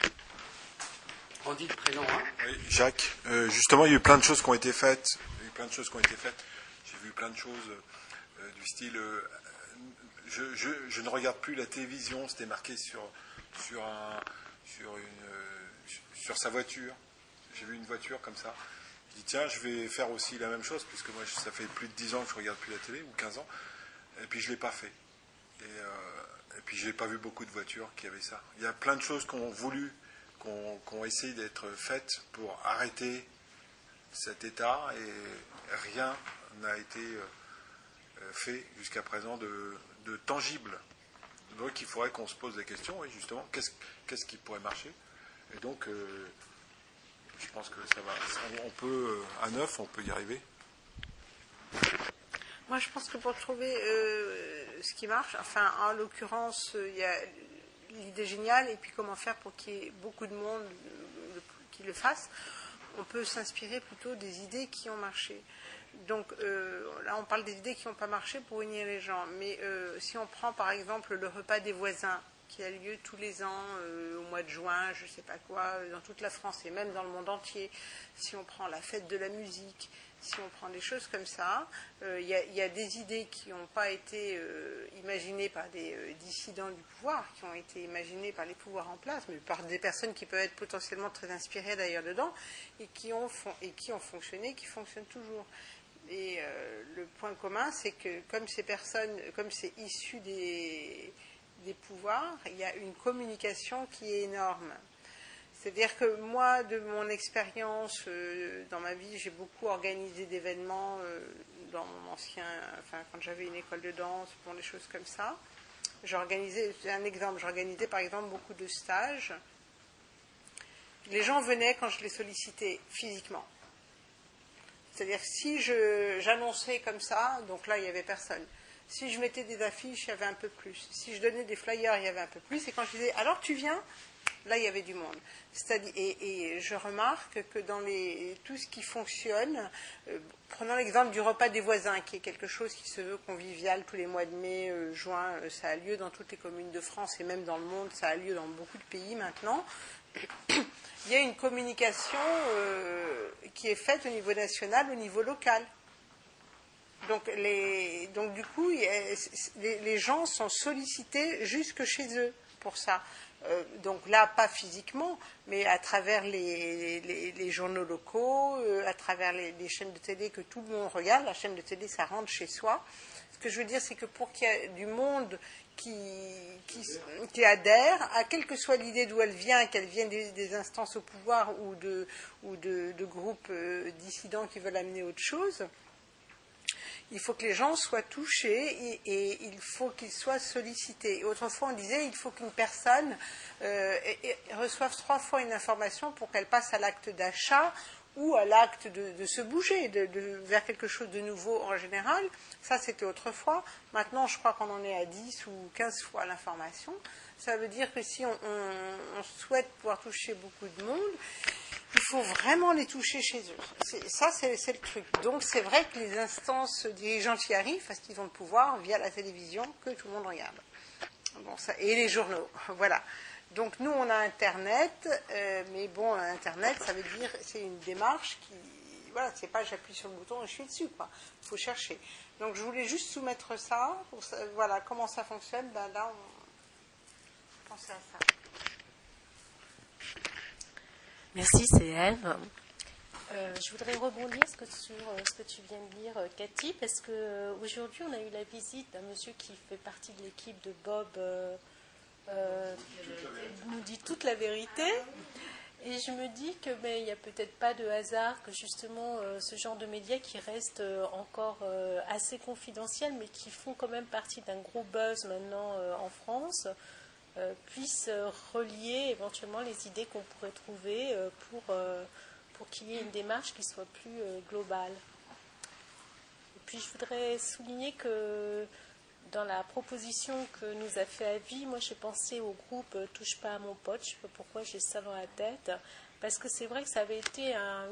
On dit le prénom, hein? Oui, Jacques. Justement, il y a eu plein de choses qui ont été faites. J'ai vu plein de choses du style. Je ne regarde plus la télévision. C'était marqué sur sa voiture. J'ai vu une voiture comme ça. Je dis tiens, je vais faire aussi la même chose puisque moi ça fait plus de 10 ans que je ne regarde plus la télé ou 15 ans. Et puis je l'ai pas fait. Et puis je n'ai pas vu beaucoup de voitures qui avaient ça. Il y a plein de choses qu'on ont essayé d'être faites pour arrêter cet état et rien n'a été fait jusqu'à présent de tangible. Donc il faudrait qu'on se pose la question, et justement, qu'est-ce qui pourrait marcher? Et donc, je pense que ça va. On peut, à 9, on peut y arriver. Moi, je pense que pour trouver ce qui marche, enfin, en l'occurrence, il y a l'idée géniale, et puis comment faire pour qu'il y ait beaucoup de monde qui le fasse, on peut s'inspirer plutôt des idées qui ont marché. Donc là, on parle des idées qui n'ont pas marché pour unir les gens. Mais si on prend par exemple le repas des voisins, qui a lieu tous les ans au mois de juin, je ne sais pas quoi, dans toute la France et même dans le monde entier, si on prend la fête de la musique, si on prend des choses comme ça, il y a des idées qui n'ont pas été imaginées par des dissidents du pouvoir, qui ont été imaginées par les pouvoirs en place, mais par des personnes qui peuvent être potentiellement très inspirées d'ailleurs dedans, et qui ont fonctionné, qui fonctionnent toujours. Et le point commun, c'est que comme c'est issu des pouvoirs, il y a une communication qui est énorme. C'est-à-dire que moi, de mon expérience dans ma vie, j'ai beaucoup organisé d'événements dans mon quand j'avais une école de danse, bon, des choses comme ça. J'organisais par exemple beaucoup de stages. Les gens venaient quand je les sollicitais physiquement. C'est-à-dire si j'annonçais comme ça, donc là il n'y avait personne. Si je mettais des affiches, il y avait un peu plus. Si je donnais des flyers, il y avait un peu plus. Et quand je disais alors tu viens, là il y avait du monde. C'est-à-dire, et je remarque que dans tout ce qui fonctionne, prenons l'exemple du repas des voisins, qui est quelque chose qui se veut convivial tous les mois de mai, juin, ça a lieu dans toutes les communes de France et même dans le monde, ça a lieu dans beaucoup de pays maintenant. Il y a une communication qui est faite au niveau national, au niveau local. Donc du coup, les gens sont sollicités jusque chez eux pour ça. Donc là, pas physiquement, mais à travers les journaux locaux, à travers les chaînes de télé que tout le monde regarde. La chaîne de télé, ça rentre chez soi. Ce que je veux dire, c'est que pour qu'il y ait du monde qui adhère, à quelle que soit l'idée d'où elle vient, qu'elle vienne des instances au pouvoir ou de groupes dissidents qui veulent amener autre chose, il faut que les gens soient touchés et il faut qu'ils soient sollicités. Autrefois, on disait il faut qu'une personne reçoive 3 fois une information pour qu'elle passe à l'acte d'achat ou à l'acte de se bouger vers quelque chose de nouveau en général. Ça, c'était autrefois. Maintenant, je crois qu'on en est à 10 ou 15 fois l'information. Ça veut dire que si on souhaite pouvoir toucher beaucoup de monde, il faut vraiment les toucher chez eux. C'est le truc. Donc, c'est vrai que les instances dirigeantes y arrivent parce qu'ils ont le pouvoir via la télévision que tout le monde regarde. Bon, et les journaux. Voilà. Donc, nous, on a Internet, mais bon, Internet, ça veut dire, c'est une démarche qui, voilà, c'est pas j'appuie sur le bouton et je suis dessus, quoi. Il faut chercher. Donc, je voulais juste soumettre ça, voilà, comment ça fonctionne, ben là, on pensait à ça. Merci, c'est Ève. Je voudrais rebondir sur ce que tu viens de dire, Cathy, parce qu'aujourd'hui, on a eu la visite d'un monsieur qui fait partie de l'équipe de Bob, nous dit toute la vérité. Et je me dis que il n'y a peut-être pas de hasard que justement ce genre de médias qui restent encore assez confidentiels, mais qui font quand même partie d'un gros buzz maintenant en France, puissent relier éventuellement les idées qu'on pourrait trouver pour qu'il y ait une démarche qui soit plus globale. Et puis je voudrais souligner que dans la proposition que nous a fait Avi, moi j'ai pensé au groupe Touche pas à mon pote, je ne sais pas pourquoi j'ai ça dans la tête, parce que c'est vrai que ça avait été un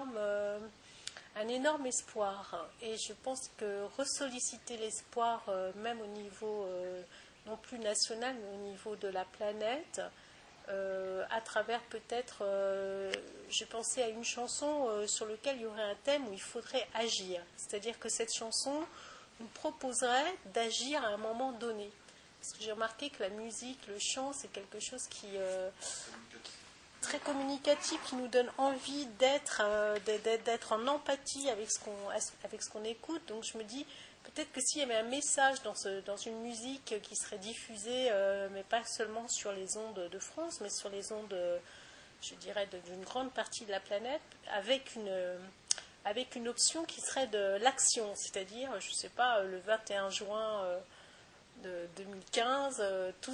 énorme espoir. Et je pense que ressolliciter l'espoir, même au niveau non plus national, mais au niveau de la planète, à travers peut-être, j'ai pensé à une chanson sur laquelle il y aurait un thème où il faudrait agir. C'est-à-dire que cette chanson nous proposerait d'agir à un moment donné. Parce que j'ai remarqué que la musique, le chant, c'est quelque chose qui très communicatif, qui nous donne envie d'être en empathie avec ce qu'on écoute. Donc je me dis, peut-être que s'il y avait un message dans une musique qui serait diffusée, mais pas seulement sur les ondes de France, mais sur les ondes, je dirais, d'une grande partie de la planète, avec une option qui serait de l'action, c'est-à-dire, je ne sais pas, le 21 juin de 2015,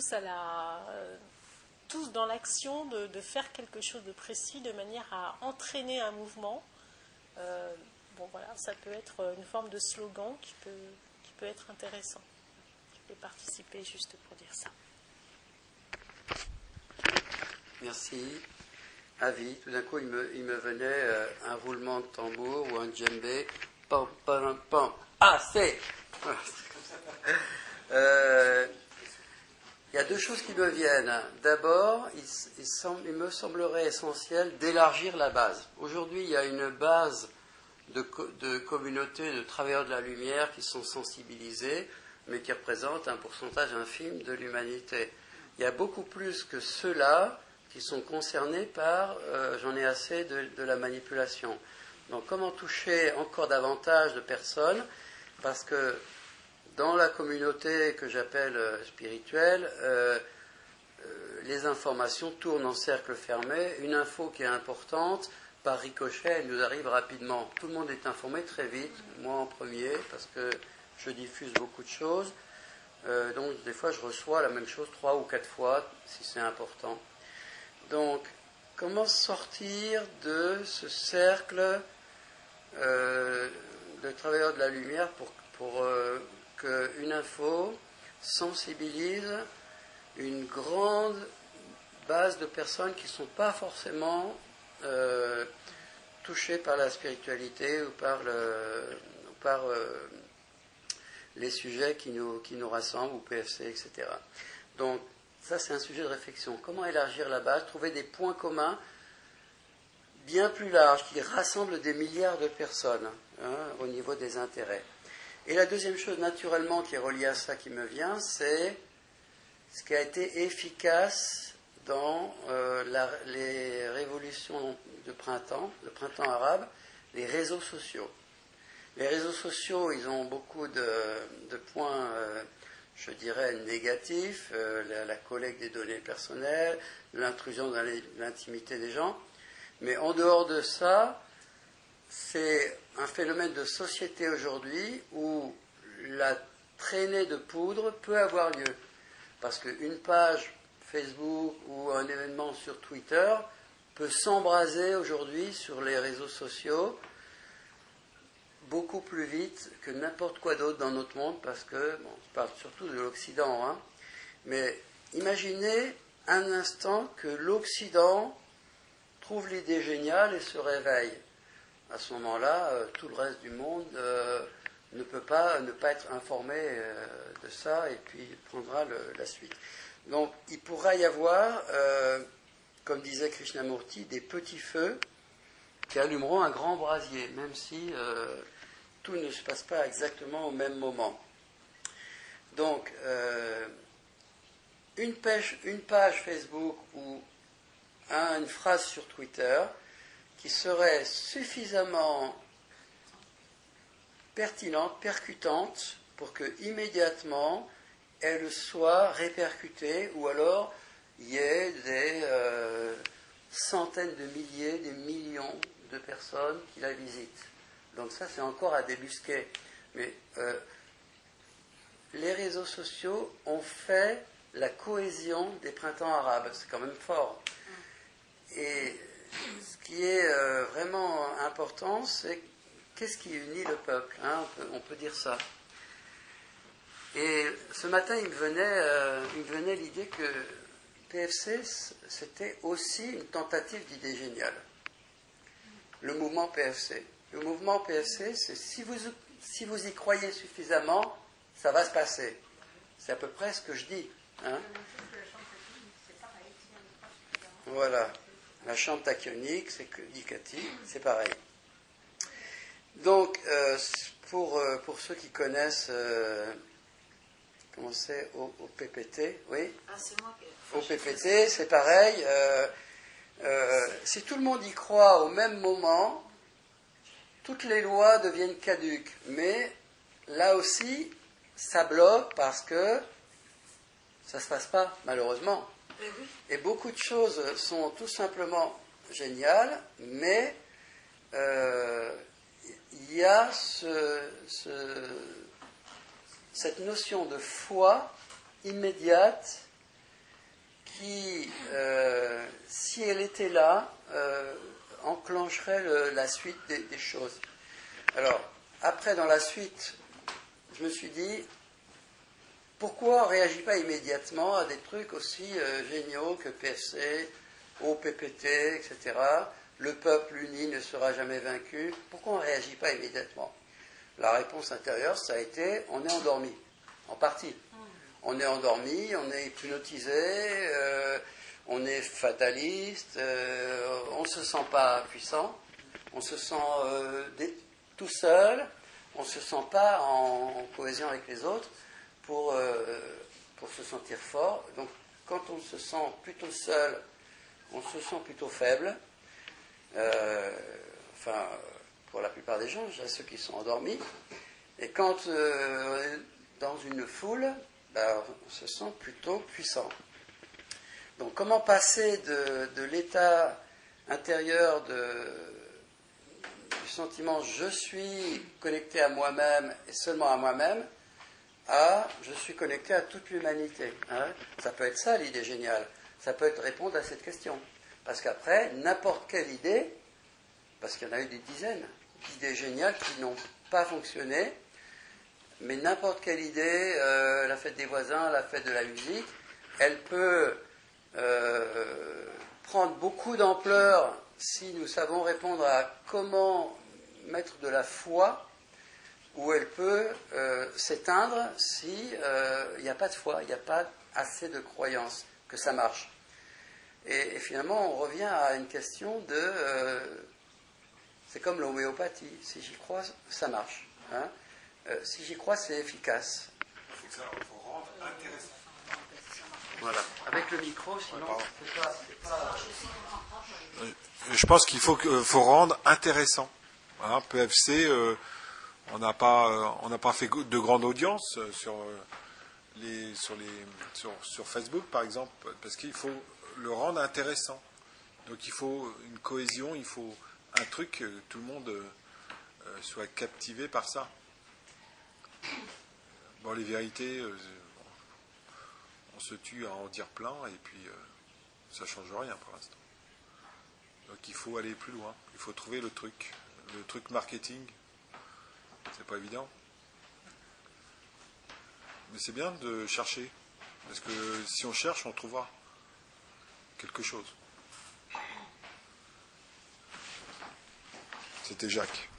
tous dans l'action de faire quelque chose de précis de manière à entraîner un mouvement. Bon voilà, ça peut être une forme de slogan qui peut être intéressant. Je vais participer juste pour dire ça. Merci. Avis, tout d'un coup il me venait un roulement de tambour ou un djembé. Pam, pam, pam. Ah, c'est il y a deux choses qui me viennent. D'abord, il me semblerait essentiel d'élargir la base. Aujourd'hui, il y a une base de communautés de travailleurs de la lumière qui sont sensibilisés, mais qui représentent un pourcentage infime de l'humanité. Il y a beaucoup plus que ceux-là qui sont concernés par j'en ai assez de la manipulation. Donc comment toucher encore davantage de personnes, parce que dans la communauté que j'appelle spirituelle, les informations tournent en cercle fermé. Une info qui est importante, par ricochet, elle nous arrive rapidement. Tout le monde est informé très vite, moi en premier, parce que je diffuse beaucoup de choses. Donc des fois je reçois la même chose 3 ou 4 fois, si c'est important. Donc, comment sortir de ce cercle de travailleurs de la lumière pour qu'une info sensibilise une grande base de personnes qui ne sont pas forcément touchées par la spiritualité ou par les sujets qui nous rassemblent, ou PFC, etc. Donc, ça, c'est un sujet de réflexion. Comment élargir la base, trouver des points communs bien plus larges qui rassemblent des milliards de personnes au niveau des intérêts. Et la deuxième chose, naturellement, qui est reliée à ça qui me vient, c'est ce qui a été efficace dans les révolutions de printemps, le printemps arabe, les réseaux sociaux. Les réseaux sociaux, ils ont beaucoup de points... je dirais négatif, la collecte des données personnelles, l'intrusion dans l'intimité des gens. Mais en dehors de ça, c'est un phénomène de société aujourd'hui où la traînée de poudre peut avoir lieu. Parce qu'une page Facebook ou un événement sur Twitter peut s'embraser aujourd'hui sur les réseaux sociaux beaucoup plus vite que n'importe quoi d'autre dans notre monde, parce que, bon, je parle surtout de l'Occident, mais imaginez un instant que l'Occident trouve l'idée géniale et se réveille. À ce moment-là, tout le reste du monde ne peut pas ne pas être informé de ça, et puis prendra la suite. Donc, il pourra y avoir, comme disait Krishnamurti, des petits feux qui allumeront un grand brasier, même si tout ne se passe pas exactement au même moment. Donc, une page Facebook ou une phrase sur Twitter qui serait suffisamment pertinente, percutante, pour que immédiatement elle soit répercutée, ou alors il y ait des centaines de milliers, des millions de personnes qui la visitent. Donc ça, c'est encore à débusquer. Mais les réseaux sociaux ont fait la cohésion des printemps arabes. C'est quand même fort. Et ce qui est vraiment important, c'est qu'est-ce qui unit le peuple, on peut dire ça. Et ce matin, il me venait l'idée que PFC, c'était aussi une tentative d'idée géniale. Le mouvement PFC. Le mouvement PFC, c'est si vous y croyez suffisamment, ça va se passer. C'est à peu près ce que je dis. Voilà. La chambre tachyonique, c'est que dit Cathy, c'est pareil. Donc, pour ceux qui connaissent, comment c'est, au PPT, oui. Ah, c'est moi Au PPT, c'est pareil. Si tout le monde y croit au même moment, toutes les lois deviennent caduques. Mais là aussi, ça bloque parce que ça ne se passe pas, malheureusement. Et beaucoup de choses sont tout simplement géniales, mais il y a cette notion de foi immédiate qui, si elle était là, enclencherait la suite des choses. Alors, après, dans la suite, je me suis dit, pourquoi on ne réagit pas immédiatement à des trucs aussi géniaux que PFC, OPPT, etc. Le peuple uni ne sera jamais vaincu. Pourquoi on ne réagit pas immédiatement? La réponse intérieure, ça a été, on est endormi, en partie. On est endormi, on est hypnotisé, on est fataliste, on ne se sent pas puissant, on se sent tout seul, on ne se sent pas en cohésion avec les autres pour se sentir fort. Donc quand on se sent plutôt seul, on se sent plutôt faible. Enfin, pour la plupart des gens, j'ai ceux qui sont endormis. Et quand on est dans une foule, on se sent plutôt puissant. Donc comment passer de l'état intérieur du sentiment je suis connecté à moi-même et seulement à moi-même à je suis connecté à toute l'humanité, hein? Ça peut être ça l'idée géniale, ça peut être répondre à cette question, parce qu'après n'importe quelle idée, parce qu'il y en a eu des dizaines d'idées géniales qui n'ont pas fonctionné, mais n'importe quelle idée, la fête des voisins, la fête de la musique, elle peut prendre beaucoup d'ampleur si nous savons répondre à comment mettre de la foi, ou elle peut s'éteindre si il n'y a pas de foi, il n'y a pas assez de croyance que ça marche. Et finalement, on revient à une question de... c'est comme l'homéopathie. Si j'y crois, ça marche. Hein. Si j'y crois, c'est efficace. Il faut rendre intéressant. Voilà. Avec le micro, sinon, c'est pas... Je pense qu'il faut rendre intéressant. Hein, PFC, on n'a pas fait de grande audience sur Facebook, par exemple, parce qu'il faut le rendre intéressant. Donc il faut une cohésion, il faut un truc que tout le monde soit captivé par ça. Bon, les vérités, on se tue à en dire plein et puis ça ne change rien pour l'instant. Donc il faut aller plus loin, il faut trouver le truc marketing. C'est pas évident. Mais c'est bien de chercher, parce que si on cherche, on trouvera quelque chose. C'était Jacques.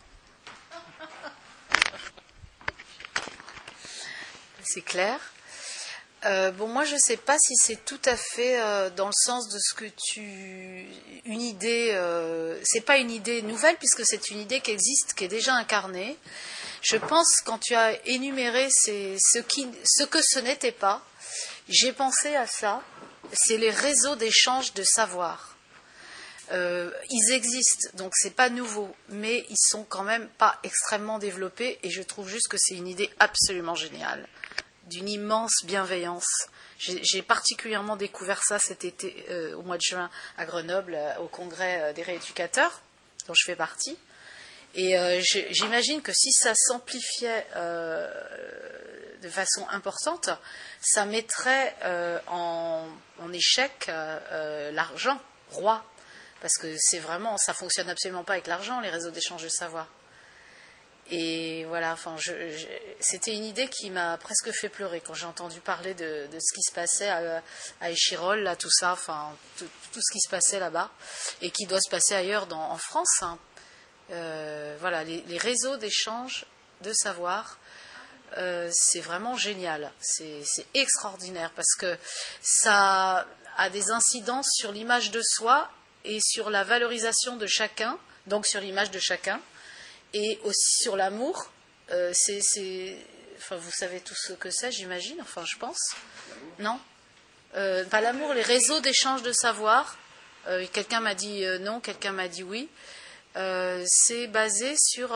C'est clair. Moi, je ne sais pas si c'est tout à fait dans le sens de ce que une idée... c'est pas une idée nouvelle, puisque c'est une idée qui existe, qui est déjà incarnée. Je pense, quand tu as énuméré ce que ce n'était pas, j'ai pensé à ça. C'est les réseaux d'échange de savoir. Ils existent, donc c'est pas nouveau, mais ils sont quand même pas extrêmement développés, et je trouve juste que c'est une idée absolument géniale, d'une immense bienveillance. J'ai particulièrement découvert ça cet été, au mois de juin, à Grenoble, au congrès des rééducateurs, dont je fais partie. Et j'imagine que si ça s'amplifiait de façon importante, ça mettrait en échec l'argent roi. Parce que c'est vraiment, ça fonctionne absolument pas avec l'argent, les réseaux d'échange de savoir. Et voilà, enfin, c'était une idée qui m'a presque fait pleurer quand j'ai entendu parler de ce qui se passait à Échirol, là, tout ça, enfin, tout ce qui se passait là-bas, et qui doit se passer ailleurs en France. Hein. Voilà, les réseaux d'échange de savoir, c'est vraiment génial, c'est extraordinaire, parce que ça, a des incidences sur l'image de soi et sur la valorisation de chacun, donc sur l'image de chacun, et aussi sur l'amour. Enfin, vous savez tous ce que c'est, j'imagine, enfin je pense. Non, pas l'amour, les réseaux d'échange de savoir. Quelqu'un m'a dit non, quelqu'un m'a dit oui. C'est basé sur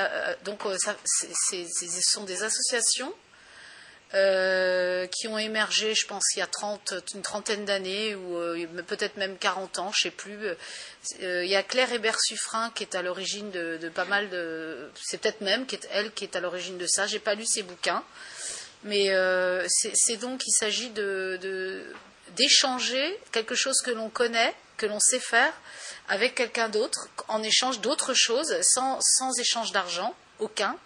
ce sont des associations qui ont émergé, je pense, il y a une trentaine d'années, ou peut-être même 40 ans, je ne sais plus. Il y a Claire Hébert-Suffren qui est à l'origine de pas mal de... C'est peut-être même elle qui est à l'origine de ça. Je n'ai pas lu ses bouquins. Mais c'est donc, il s'agit d'échanger quelque chose que l'on connaît, que l'on sait faire, avec quelqu'un d'autre, en échange d'autres choses, sans échange d'argent, aucun.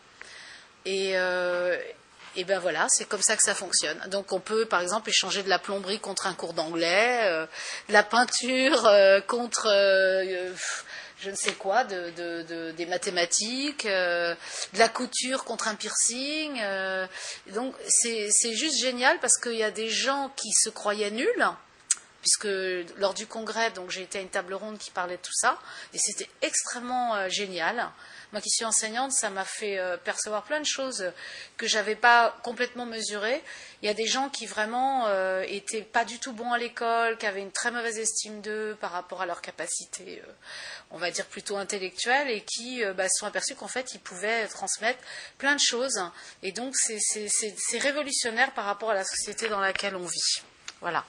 Et ben voilà, c'est comme ça que ça fonctionne. Donc on peut par exemple échanger de la plomberie contre un cours d'anglais, de la peinture contre je ne sais quoi, des mathématiques, de la couture contre un piercing. Donc c'est juste génial parce qu'il y a des gens qui se croyaient nuls, puisque lors du congrès, donc j'ai été à une table ronde qui parlait de tout ça, et c'était extrêmement génial. Moi qui suis enseignante, ça m'a fait percevoir plein de choses que je n'avais pas complètement mesurées. Il y a des gens qui vraiment étaient pas du tout bons à l'école, qui avaient une très mauvaise estime d'eux par rapport à leur capacité, on va dire plutôt intellectuelle, et qui se sont aperçus qu'en fait ils pouvaient transmettre plein de choses. Et donc c'est révolutionnaire par rapport à la société dans laquelle on vit. Voilà.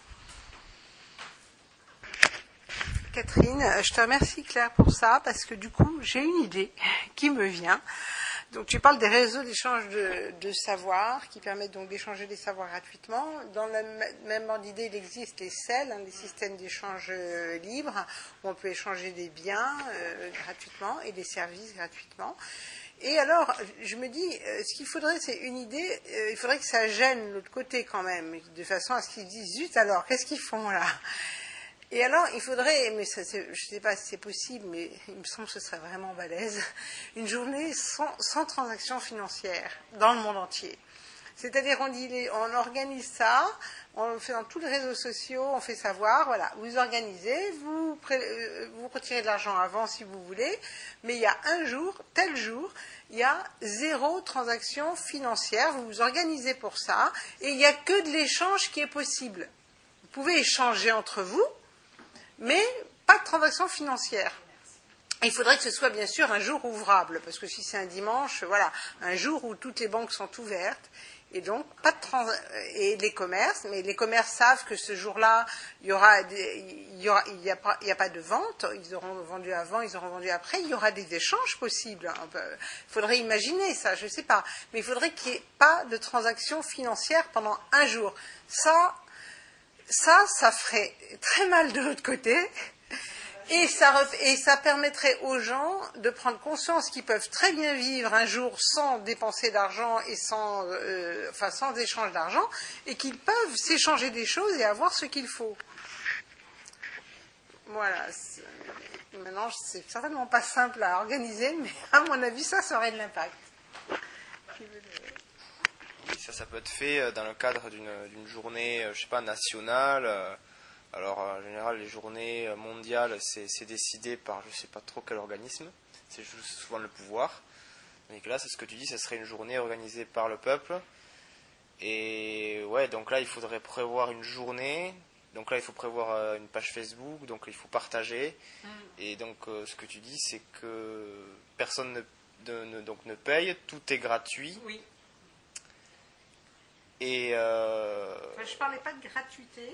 Catherine, je te remercie Claire pour ça, parce que du coup j'ai une idée qui me vient. Donc tu parles des réseaux d'échange de savoir qui permettent donc d'échanger des savoirs gratuitement. Dans le même ordre d'idée, il existe les CEL, les systèmes d'échange libres, où on peut échanger des biens gratuitement et des services gratuitement. Et alors, je me dis, ce qu'il faudrait, c'est une idée, il faudrait que ça gêne l'autre côté quand même, de façon à ce qu'ils disent, zut alors, qu'est-ce qu'ils font là ? Et alors, il faudrait, mais ça, je ne sais pas si c'est possible, mais il me semble que ce serait vraiment balèze, une journée sans transactions financières dans le monde entier. C'est-à-dire, on organise ça, on le fait dans tous les réseaux sociaux, on fait savoir, voilà, vous organisez, vous retirez de l'argent avant si vous voulez, mais il y a un jour, tel jour, il y a 0 transaction financière, vous vous organisez pour ça, et il n'y a que de l'échange qui est possible. Vous pouvez échanger entre vous, mais pas de transaction financière. Il faudrait que ce soit bien sûr un jour ouvrable, parce que si c'est un dimanche, voilà, un jour où toutes les banques sont ouvertes, et donc pas de et les commerces, mais les commerces savent que ce jour-là, il y a pas de vente, ils auront vendu avant, ils auront vendu après, il y aura des échanges possibles. Il faudrait imaginer ça, je ne sais pas, mais il faudrait qu'il n'y ait pas de transaction financière pendant un jour. Ça ferait très mal de l'autre côté, et ça permettrait aux gens de prendre conscience qu'ils peuvent très bien vivre un jour sans dépenser d'argent et sans échange d'argent, et qu'ils peuvent s'échanger des choses et avoir ce qu'il faut. Voilà. Maintenant, c'est certainement pas simple à organiser, mais à mon avis, ça aurait de l'impact. Ça peut être fait dans le cadre d'une journée, je sais pas, nationale. Alors, en général, les journées mondiales, c'est décidé par je sais pas trop quel organisme. C'est souvent le pouvoir. Donc là, c'est ce que tu dis, ça serait une journée organisée par le peuple. Et ouais, donc là, il faudrait prévoir une journée. Donc là, il faut prévoir une page Facebook. Donc il faut partager. Et donc, ce que tu dis, c'est que personne ne paye. Tout est gratuit. Oui. Et je parlais pas de gratuité.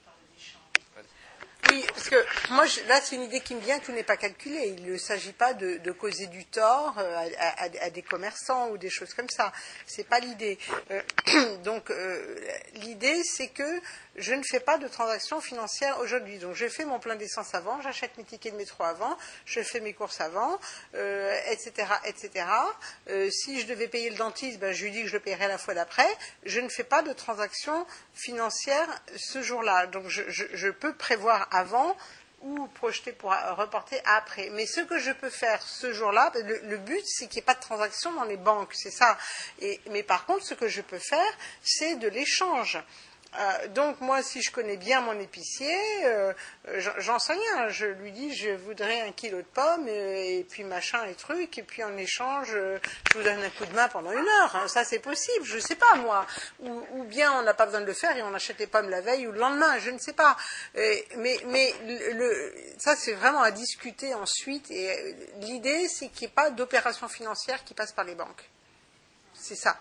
Oui, parce que moi, là, c'est une idée qui me vient, tout n'est pas calculé. Il ne s'agit pas de causer du tort à des commerçants ou des choses comme ça. C'est pas l'idée. Donc, l'idée, c'est que je ne fais pas de transactions financières aujourd'hui. Donc, je fais mon plein d'essence avant, j'achète mes tickets de métro avant, je fais mes courses avant, etc., etc. Si je devais payer le dentiste, je lui dis que je le paierai la fois d'après. Je ne fais pas de transactions financières ce jour-là. Donc, je peux prévoir avant ou projeter pour reporter après. Mais ce que je peux faire ce jour-là, le but, c'est qu'il n'y ait pas de transaction dans les banques, c'est ça. Mais par contre, ce que je peux faire, c'est de l'échange. Donc moi, si je connais bien mon épicier, j'en sais rien. Je lui dis, je voudrais 1 kilo de pommes et puis machin et truc, et puis en échange, je vous donne un coup de main pendant 1 heure. Hein. Ça, c'est possible. Je sais pas moi. Ou bien on n'a pas besoin de le faire et on achète les pommes la veille ou le lendemain. Je ne sais pas. Mais ça, c'est vraiment à discuter ensuite. Et l'idée, c'est qu'il n'y ait pas d'opération financière qui passe par les banques. C'est ça.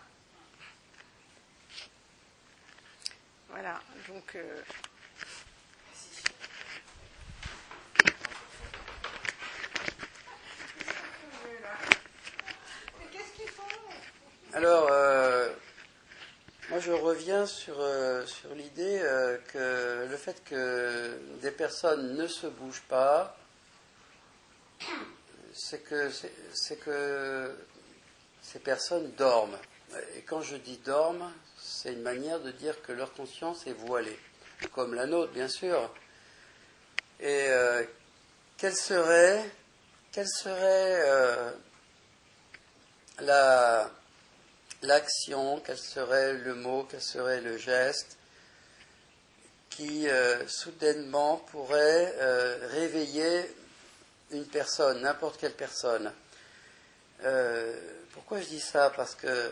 Voilà, donc... Alors, moi je reviens sur l'idée que le fait que des personnes ne se bougent pas, c'est que ces personnes dorment. Et quand je dis dorment, c'est une manière de dire que leur conscience est voilée, comme la nôtre, bien sûr. Et quelle serait l'action, quel serait le mot, quel serait le geste qui soudainement pourrait réveiller une personne, n'importe quelle personne. Pourquoi je dis ça ? Parce que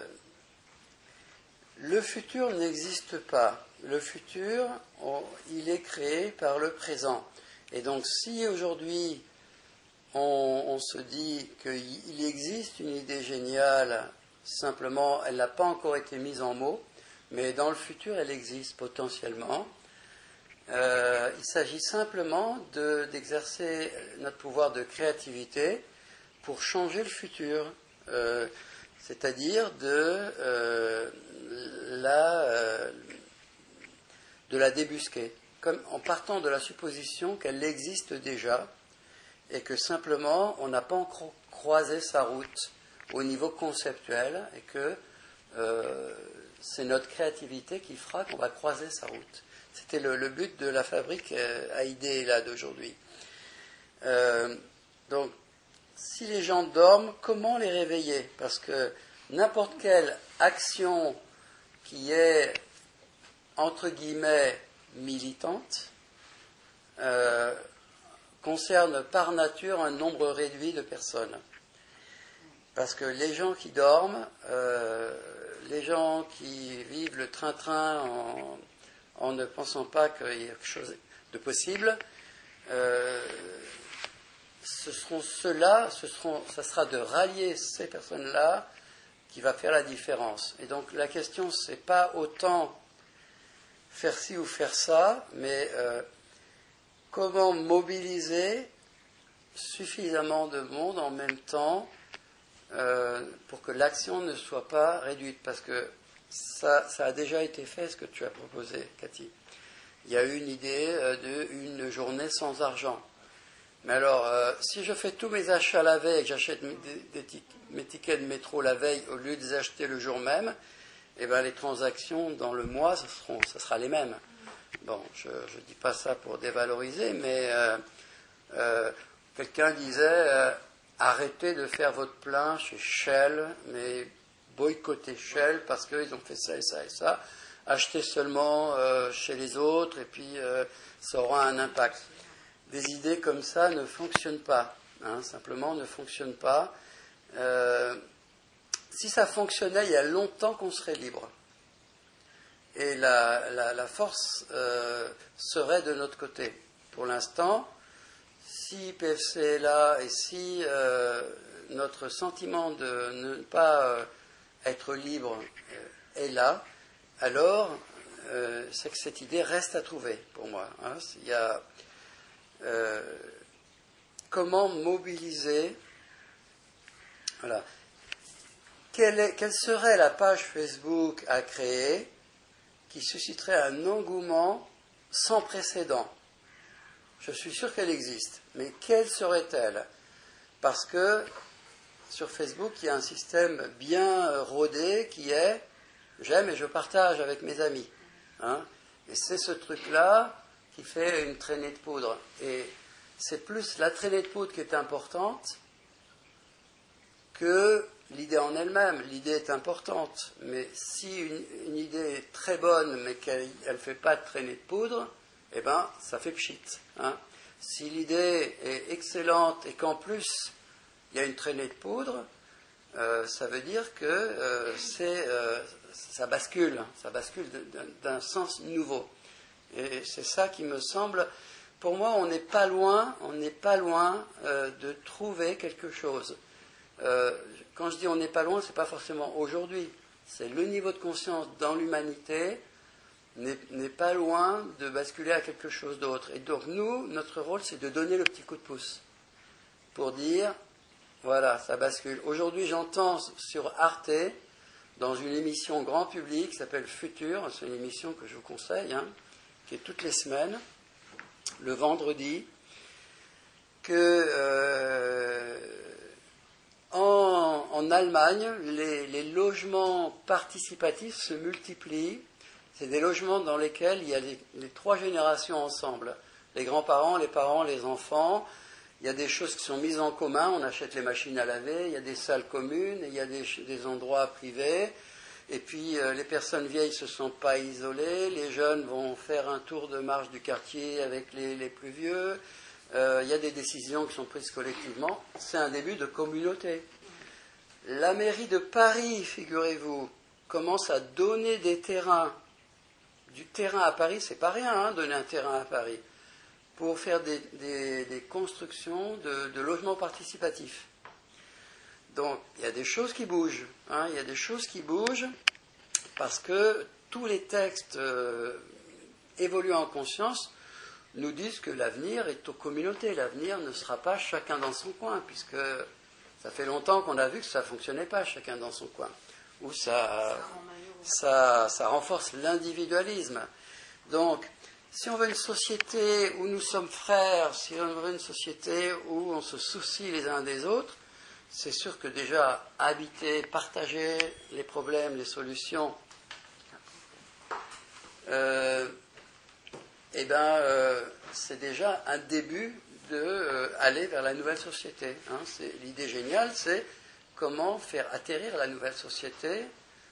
le futur n'existe pas. Le futur, il est créé par le présent. Et donc, si aujourd'hui, on se dit qu'il existe une idée géniale, simplement, elle n'a pas encore été mise en mots, mais dans le futur, elle existe potentiellement. Il s'agit simplement d'exercer notre pouvoir de créativité pour changer le futur. C'est-à-dire de la débusquer, comme en partant de la supposition qu'elle existe déjà et que simplement on n'a pas encore croisé sa route au niveau conceptuel et que c'est notre créativité qui fera qu'on va croiser sa route. C'était le but de la fabrique à idées là d'aujourd'hui. Donc, si les gens dorment, comment les réveiller ? Parce que n'importe quelle action qui est, entre guillemets, militante, concerne par nature un nombre réduit de personnes. Parce que les gens qui dorment, les gens qui vivent le train-train en ne pensant pas qu'il y a quelque chose de possible, ce seront ceux-là, ça sera de rallier ces personnes-là qui va faire la différence. Et donc la question, c'est pas autant faire ci ou faire ça, mais comment mobiliser suffisamment de monde en même temps pour que l'action ne soit pas réduite. Parce que ça a déjà été fait, ce que tu as proposé, Cathy. Il y a eu une idée d'une journée sans argent. Mais alors, si je fais tous mes achats la veille et que j'achète mes tickets de métro la veille au lieu de les acheter le jour même, eh ben, les transactions dans le mois, ça sera les mêmes. Bon, je ne dis pas ça pour dévaloriser, mais quelqu'un disait arrêtez de faire votre plein chez Shell, mais boycottez Shell parce qu'ils ont fait ça et ça et ça. Achetez seulement chez les autres et puis ça aura un impact. Des idées comme ça ne fonctionnent pas, simplement ne fonctionnent pas. Si ça fonctionnait, il y a longtemps qu'on serait libre. Et la force serait de notre côté. Pour l'instant, si PFC est là et si notre sentiment de ne pas être libre est là, alors c'est que cette idée reste à trouver pour moi. Il y a comment mobiliser. Voilà. Quelle serait la page Facebook à créer qui susciterait un engouement sans précédent ? Je suis sûr qu'elle existe, mais quelle serait-elle ? Parce que sur Facebook, il y a un système bien rodé qui est « j'aime et je partage avec mes amis ». Et c'est ce truc-là qui fait une traînée de poudre. Et c'est plus la traînée de poudre qui est importante que l'idée en elle-même, l'idée est importante, mais si une idée est très bonne, mais qu'elle ne fait pas de traînée de poudre, eh ben, ça fait pchit. Hein. Si l'idée est excellente et qu'en plus, il y a une traînée de poudre, ça veut dire que ça bascule d'un sens nouveau. Et c'est ça qui me semble, pour moi, on n'est pas loin de trouver quelque chose. Quand je dis on n'est pas loin, c'est pas forcément aujourd'hui. C'est le niveau de conscience dans l'humanité n'est pas loin de basculer à quelque chose d'autre. Et donc nous, notre rôle, c'est de donner le petit coup de pouce pour dire, voilà, ça bascule. Aujourd'hui, j'entends sur Arte, dans une émission grand public qui s'appelle Futur, c'est une émission que je vous conseille, hein, qui est toutes les semaines, le vendredi, que en Allemagne, les logements participatifs se multiplient. C'est des logements dans lesquels il y a les trois générations ensemble. Les grands-parents, les parents, les enfants. Il y a des choses qui sont mises en commun. On achète les machines à laver, il y a des salles communes, il y a des endroits privés. Et puis les personnes vieilles ne se sentent pas isolées. Les jeunes vont faire un tour de marche du quartier avec les plus vieux. Il y a des décisions qui sont prises collectivement. C'est un début de communauté. La mairie de Paris, figurez-vous, commence à donner des terrains. Du terrain à Paris, c'est pas rien, hein, donner un terrain à Paris, pour faire des constructions de logements participatifs. Donc, il y a des choses qui bougent. Hein, il y a des choses qui bougent parce que tous les textes évoluant en conscience nous disent que l'avenir est aux communautés. L'avenir ne sera pas chacun dans son coin, puisque ça fait longtemps qu'on a vu que ça ne fonctionnait pas, chacun dans son coin. Ou ça renforce l'individualisme. Donc, si on veut une société où nous sommes frères, si on veut une société où on se soucie les uns des autres, c'est sûr que déjà habiter, partager les problèmes, les solutions, c'est déjà un début d'aller vers la nouvelle société. Hein. L'idée géniale, c'est comment faire atterrir la nouvelle société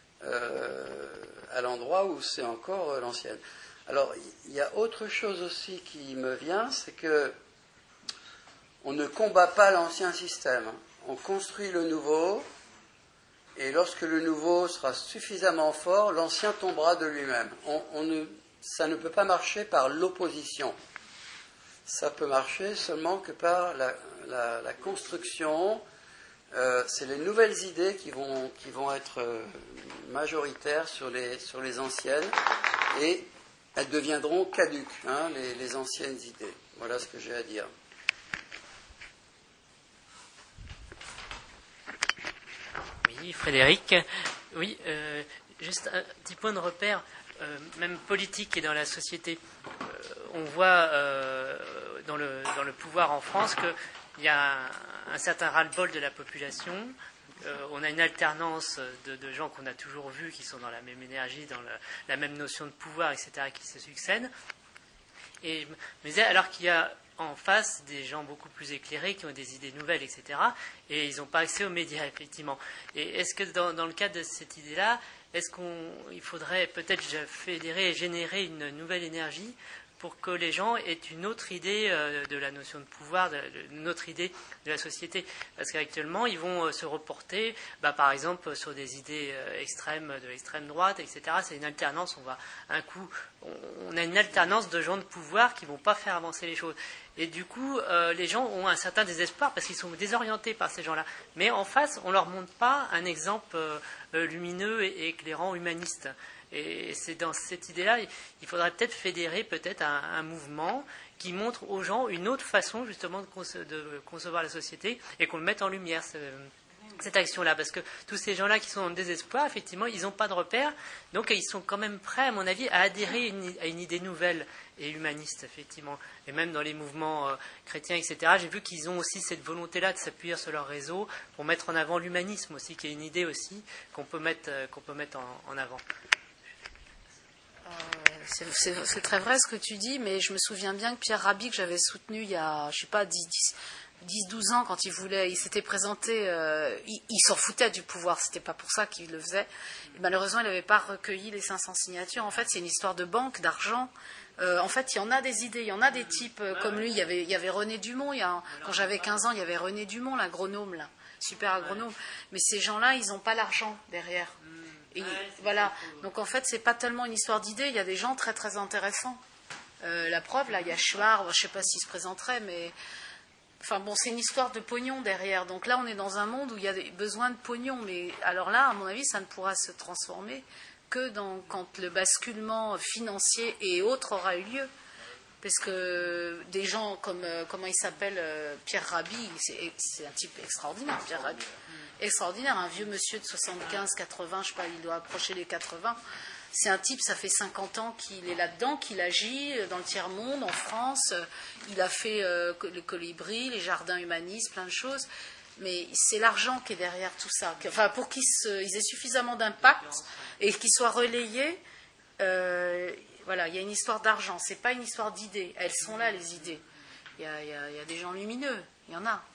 à l'endroit où c'est encore l'ancienne. Alors, il y a autre chose aussi qui me vient, c'est que on ne combat pas l'ancien système. On construit le nouveau, et lorsque le nouveau sera suffisamment fort, l'ancien tombera de lui-même. Ça ne peut pas marcher par l'opposition. Ça peut marcher seulement que par la construction. C'est les nouvelles idées qui vont être majoritaires sur les anciennes, et elles deviendront caduques, hein, les anciennes idées. Voilà ce que j'ai à dire. Oui, Frédéric. Oui, juste un petit point de repère, même politique et dans la société. On voit dans le pouvoir en France qu'il y a un certain ras-le-bol de la population. On a une alternance de gens qu'on a toujours vus, qui sont dans la même énergie, dans la même notion de pouvoir, etc., qui se succèdent. Et je me disais, alors qu'il y a en face des gens beaucoup plus éclairés, qui ont des idées nouvelles, etc., et ils n'ont pas accès aux médias, effectivement. Et est-ce que dans le cadre de cette idée-là, est-ce qu'il faudrait peut-être fédérer et générer une nouvelle énergie pour que les gens aient une autre idée de la notion de pouvoir, une autre idée de la société? Parce qu'actuellement, ils vont se reporter, par exemple, sur des idées extrêmes, de l'extrême droite, etc. C'est une alternance. On a une alternance de gens de pouvoir qui ne vont pas faire avancer les choses. Et du coup, les gens ont un certain désespoir parce qu'ils sont désorientés par ces gens-là. Mais en face, on ne leur montre pas un exemple lumineux et éclairant, humaniste. Et c'est dans cette idée-là, il faudrait peut-être fédérer un mouvement qui montre aux gens une autre façon justement de concevoir la société, et qu'on le mette en lumière, cette action-là. Parce que tous ces gens-là qui sont en désespoir, effectivement, ils n'ont pas de repères, donc ils sont quand même prêts, à mon avis, à adhérer à une idée nouvelle et humaniste, effectivement. Et même dans les mouvements chrétiens, etc., j'ai vu qu'ils ont aussi cette volonté-là de s'appuyer sur leur réseau pour mettre en avant l'humanisme aussi, qui est une idée aussi qu'on peut mettre en avant. C'est très vrai ce que tu dis, mais je me souviens bien que Pierre Rabhi, que j'avais soutenu il y a, je sais pas, 10-12 ans, quand il s'était présenté, il s'en foutait du pouvoir, c'était pas pour ça qu'il le faisait. Et malheureusement, il n'avait pas recueilli les 500 signatures. En fait, c'est une histoire de banque, d'argent. En fait, il y en a des idées, il y en a des types comme lui. Il y avait René Dumont, quand j'avais 15 ans, il y avait René Dumont, l'agronome, là, super agronome. Mais ces gens-là, ils n'ont pas l'argent derrière. Et voilà. Donc en fait, c'est pas tellement une histoire d'idées, il y a des gens très très intéressants. La preuve, là, il y a Schwarz, je ne sais pas s'il se présenterait, mais... Enfin bon, c'est une histoire de pognon derrière. Donc là, on est dans un monde où il y a besoin de pognon. Mais alors là, à mon avis, ça ne pourra se transformer que quand le basculement financier et autres aura eu lieu. Parce que des gens comme, comment il s'appelle, Pierre Rabhi, c'est un type extraordinaire, Pierre Rabhi. Extraordinaire, un vieux monsieur de 75, 80, je sais pas, il doit approcher les 80. C'est un type, ça fait 50 ans qu'il est là-dedans, qu'il agit dans le tiers-monde, en France. Il a fait le Colibri, les jardins humanistes, plein de choses. Mais c'est l'argent qui est derrière tout ça. Enfin, pour qu'ils aient suffisamment d'impact et qu'ils soient relayés, voilà, il y a une histoire d'argent. C'est pas une histoire d'idées. Elles sont là, les idées. Il y a des gens lumineux. Il y en a.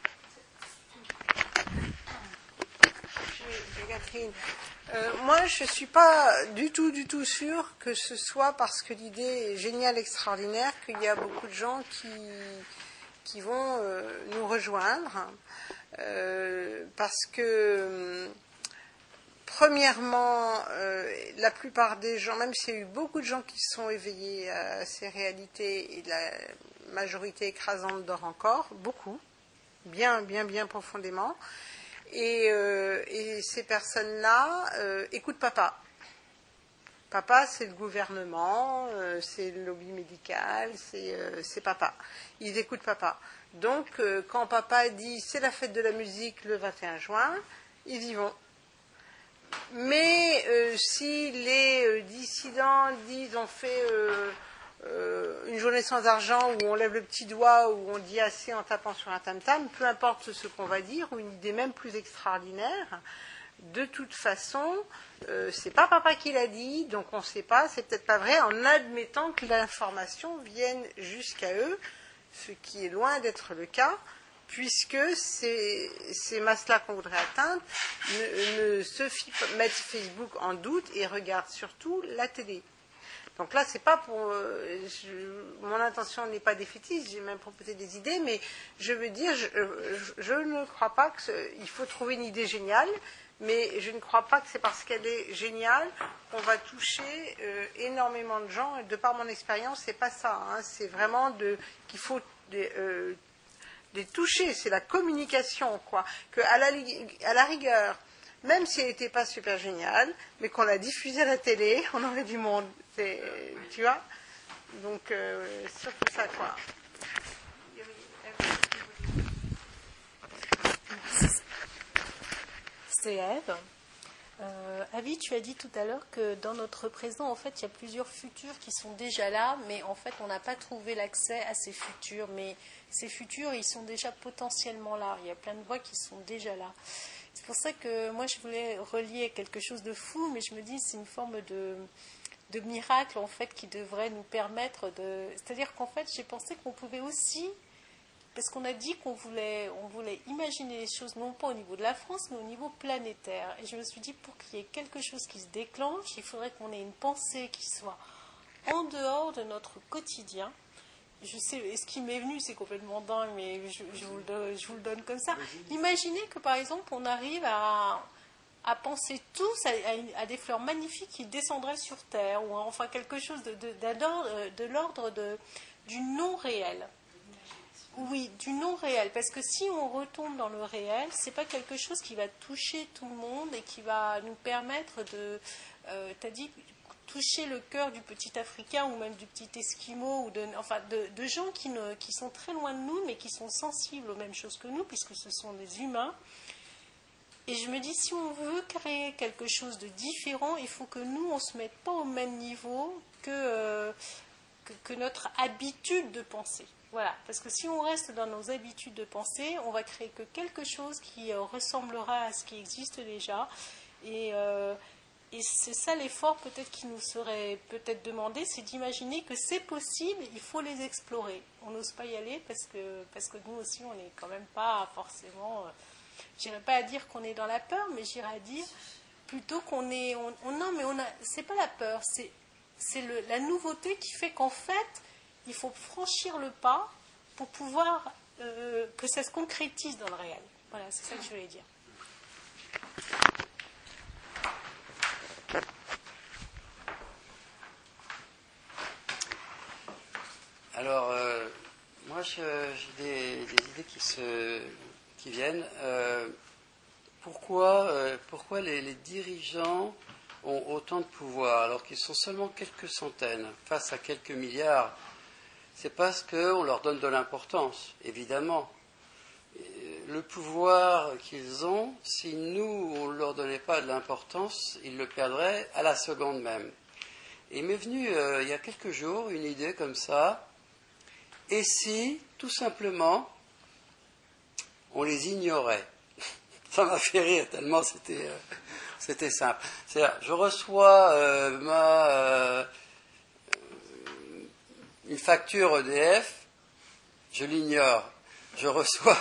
Catherine. Moi, je ne suis pas du tout sûre que ce soit parce que l'idée est géniale, extraordinaire, qu'il y a beaucoup de gens qui vont nous rejoindre. Parce que, premièrement, la plupart des gens, même s'il y a eu beaucoup de gens qui sont éveillés à ces réalités, et la majorité écrasante dort encore, beaucoup, bien profondément. Et ces personnes-là écoutent papa. Papa, c'est le gouvernement, c'est le lobby médical, c'est papa. Ils écoutent papa. Donc, quand papa dit c'est la fête de la musique le 21 juin, ils y vont. Mais si les dissidents disent on fait une journée sans argent, où on lève le petit doigt, où on dit assez en tapant sur un tam-tam, peu importe ce qu'on va dire, ou une idée même plus extraordinaire, de toute façon, c'est pas papa qui l'a dit, donc on ne sait pas, c'est peut-être pas vrai, en admettant que l'information vienne jusqu'à eux, ce qui est loin d'être le cas, puisque ces masses-là qu'on voudrait atteindre ne se mettent Facebook en doute et regardent surtout la télé. Donc là, c'est pas pour. Mon intention n'est pas défaitiste, j'ai même proposé des idées, mais je veux dire, je ne crois pas qu'il faut trouver une idée géniale, mais je ne crois pas que c'est parce qu'elle est géniale qu'on va toucher énormément de gens. Et de par mon expérience, c'est pas ça. Hein, c'est vraiment qu'il faut les toucher. C'est la communication, quoi. Que à la rigueur, même si elle n'était pas super géniale, mais qu'on l'a diffusée à la télé, on aurait du monde. Tu vois? Donc, c'est surtout ça, quoi. C'est Ève. Avi, tu as dit tout à l'heure que dans notre présent, en fait, il y a plusieurs futurs qui sont déjà là, mais en fait, on n'a pas trouvé l'accès à ces futurs. Mais ces futurs, ils sont déjà potentiellement là. Il y a plein de voix qui sont déjà là. C'est pour ça que moi, je voulais relier quelque chose de fou, mais je me dis c'est une forme de miracle, en fait, qui devrait nous permettre de... C'est-à-dire qu'en fait, j'ai pensé qu'on pouvait aussi... Parce qu'on a dit qu'on voulait imaginer les choses, non pas au niveau de la France, mais au niveau planétaire. Et je me suis dit, pour qu'il y ait quelque chose qui se déclenche, il faudrait qu'on ait une pensée qui soit en dehors de notre quotidien. Je sais, ce qui m'est venu, c'est complètement dingue, mais je vous le donne comme ça. Imaginez que, par exemple, on arrive à penser tous à des fleurs magnifiques qui descendraient sur Terre, ou enfin quelque chose de l'ordre du non-réel. Oui, du non-réel, parce que si on retombe dans le réel, c'est pas quelque chose qui va toucher tout le monde et qui va nous permettre t'as dit, toucher le cœur du petit Africain ou même du petit Esquimau, ou de gens qui sont très loin de nous, mais qui sont sensibles aux mêmes choses que nous, puisque ce sont des humains. Et je me dis, si on veut créer quelque chose de différent, il faut que nous, on ne se mette pas au même niveau que notre habitude de penser. Voilà, parce que si on reste dans nos habitudes de pensée, on va créer que quelque chose qui ressemblera à ce qui existe déjà. Et Et c'est ça l'effort peut-être qui nous serait peut-être demandé, c'est d'imaginer que c'est possible, il faut les explorer. On n'ose pas y aller parce que nous aussi, on n'est quand même pas forcément... j'irais pas à dire qu'on est dans la peur, mais j'irais à dire plutôt qu'on est... non, mais c'est pas la peur, c'est la nouveauté qui fait qu'en fait, il faut franchir le pas pour pouvoir que ça se concrétise dans le réel. Voilà, c'est ça que je voulais dire. Alors, moi, j'ai des idées qui viennent. Pourquoi les dirigeants ont autant de pouvoir alors qu'ils sont seulement quelques centaines face à quelques milliards? C'est parce qu'on leur donne de l'importance, évidemment. Le pouvoir qu'ils ont, si nous, on ne leur donnait pas de l'importance, ils le perdraient à la seconde même. Et il m'est venu, il y a quelques jours, une idée comme ça. Et si, tout simplement, on les ignorait? Ça m'a fait rire tellement c'était simple. C'est-à-dire, je reçois une facture EDF, je l'ignore. Je reçois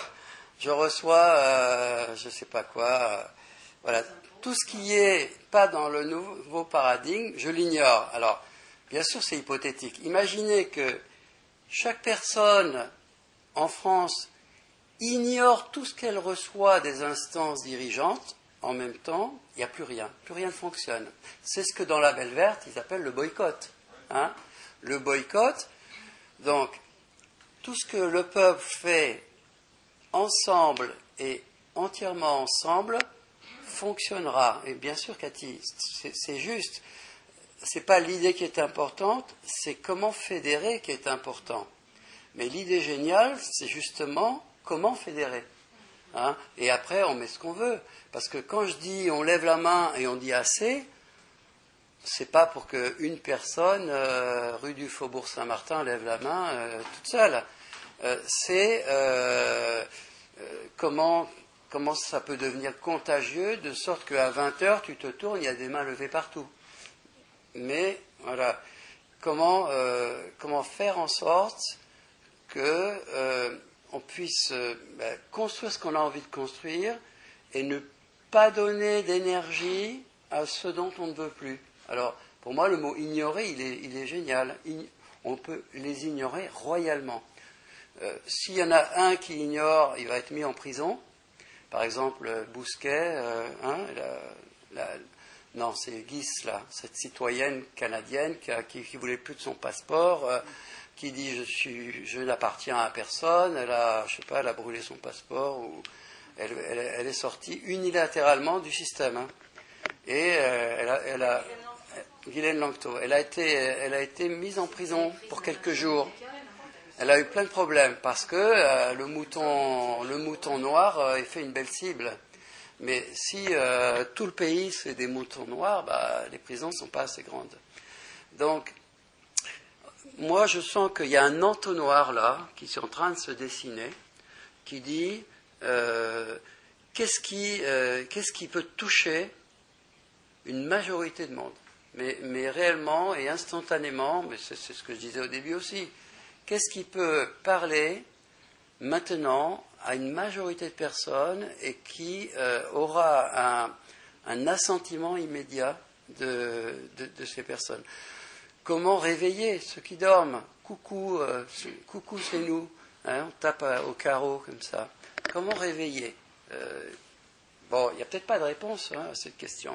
je sais pas quoi. Voilà, tout ce qui est pas dans le nouveau paradigme, je l'ignore. Alors, bien sûr, c'est hypothétique. Imaginez que chaque personne en France ignore tout ce qu'elle reçoit des instances dirigeantes. En même temps, il n'y a plus rien ne fonctionne. C'est ce que dans la Belle Verte, ils appellent le boycott. Hein? Le boycott, donc, tout ce que le peuple fait ensemble et entièrement ensemble fonctionnera. Et bien sûr, Cathy, c'est juste. C'est pas l'idée qui est importante, c'est comment fédérer qui est important. Mais l'idée géniale, c'est justement comment fédérer. Hein? Et après, on met ce qu'on veut. Parce que quand je dis on lève la main et on dit assez, c'est pas pour qu'une personne, rue du Faubourg Saint-Martin, lève la main toute seule. C'est comment ça peut devenir contagieux, de sorte qu'à 20h, tu te tournes, il y a des mains levées partout. Mais voilà, comment faire en sorte que on puisse construire ce qu'on a envie de construire et ne pas donner d'énergie à ce dont on ne veut plus. Alors, pour moi, le mot ignorer, il est génial. On peut les ignorer royalement. S'il y en a un qui ignore, il va être mis en prison. Par exemple, Bousquet, non, c'est Guis, là, cette citoyenne canadienne qui voulait plus de son passeport, qui dit je n'appartiens à personne. Elle a brûlé son passeport, ou elle est sortie unilatéralement du système. Hein. Et Ghislaine Langto, elle a été mise en prison pour quelques jours. Elle a eu plein de problèmes parce que le mouton noir est fait une belle cible. Mais si tout le pays c'est des moutons noirs, les prisons ne sont pas assez grandes. Donc, moi je sens qu'il y a un entonnoir là qui est en train de se dessiner, qui dit qu'est-ce qui peut toucher une majorité de monde, mais réellement et instantanément, mais c'est ce que je disais au début aussi. Qu'est-ce qui peut parler maintenant à une majorité de personnes et qui aura un assentiment immédiat de ces personnes? Comment réveiller ceux qui dorment? Coucou, c'est nous. Hein, on tape au carreau comme ça. Comment réveiller? Bon, il n'y a peut-être pas de réponse à cette question.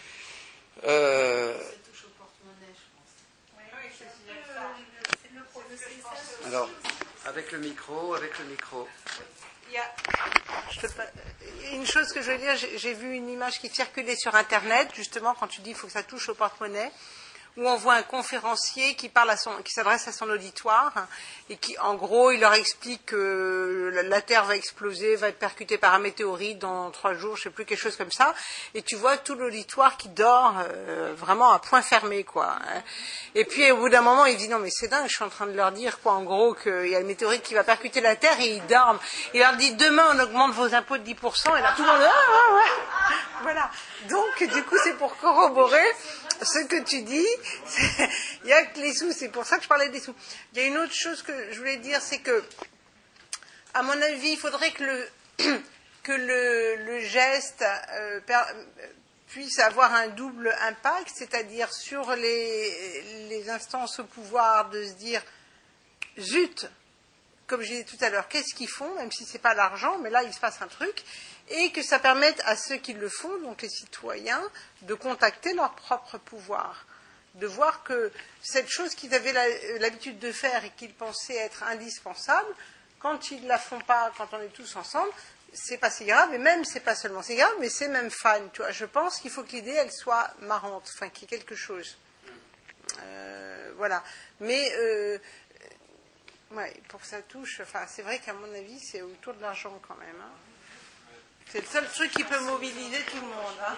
Alors, avec le micro. Il y a une chose que je veux dire, j'ai vu une image qui circulait sur Internet, justement, quand tu dis qu'il faut que ça touche au porte-monnaie, où on voit un conférencier qui s'adresse à son auditoire et qui, en gros, il leur explique que la Terre va exploser, va être percutée par un météorite dans 3 jours, je sais plus, quelque chose comme ça. Et tu vois tout l'auditoire qui dort vraiment à point fermé, quoi. Et puis, au bout d'un moment, il dit non, mais c'est dingue, je suis en train de leur dire, quoi, en gros, qu'il y a le météorite qui va percuter la Terre et ils dorment. Il leur dit demain, on augmente vos impôts de 10%, et là, tout le monde voilà. Donc, du coup, c'est pour corroborer ce que tu dis. Il n'y a que les sous, c'est pour ça que je parlais des sous. Il y a une autre chose que je voulais dire, c'est que, à mon avis, il faudrait que le geste puisse avoir un double impact, c'est-à-dire sur les instances au pouvoir de se dire zut, comme je disais tout à l'heure, qu'est-ce qu'ils font, même si ce n'est pas l'argent, mais là il se passe un truc, et que ça permette à ceux qui le font, donc les citoyens, de contacter leur propre pouvoir, de voir que cette chose qu'ils avaient l'habitude de faire et qu'ils pensaient être indispensable, quand ils ne la font pas, quand on est tous ensemble, c'est pas si grave, et même c'est pas seulement si grave, mais c'est même fun, tu vois. Je pense qu'il faut que l'idée elle soit marrante, enfin qu'il y ait quelque chose. Voilà. Mais ouais, pour que ça touche, enfin c'est vrai qu'à mon avis c'est autour de l'argent quand même. Hein. C'est le seul truc qui peut mobiliser tout le monde. Hein.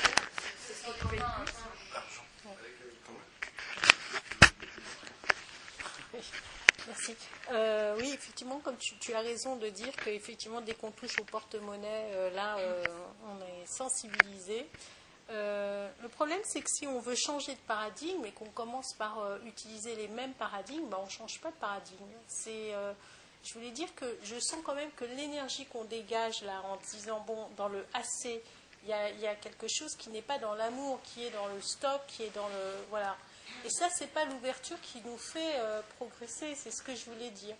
Merci. Oui, effectivement, comme tu as raison de dire qu'effectivement, dès qu'on touche au porte-monnaie, là, on est sensibilisé. Le problème, c'est que si on veut changer de paradigme et qu'on commence par utiliser les mêmes paradigmes, on ne change pas de paradigme. Je voulais dire que je sens quand même que l'énergie qu'on dégage là, en disant, bon, dans le assez, il y a quelque chose qui n'est pas dans l'amour, qui est dans le stock, qui est dans le... Voilà. Et ça, ce n'est pas l'ouverture qui nous fait progresser, c'est ce que je voulais dire.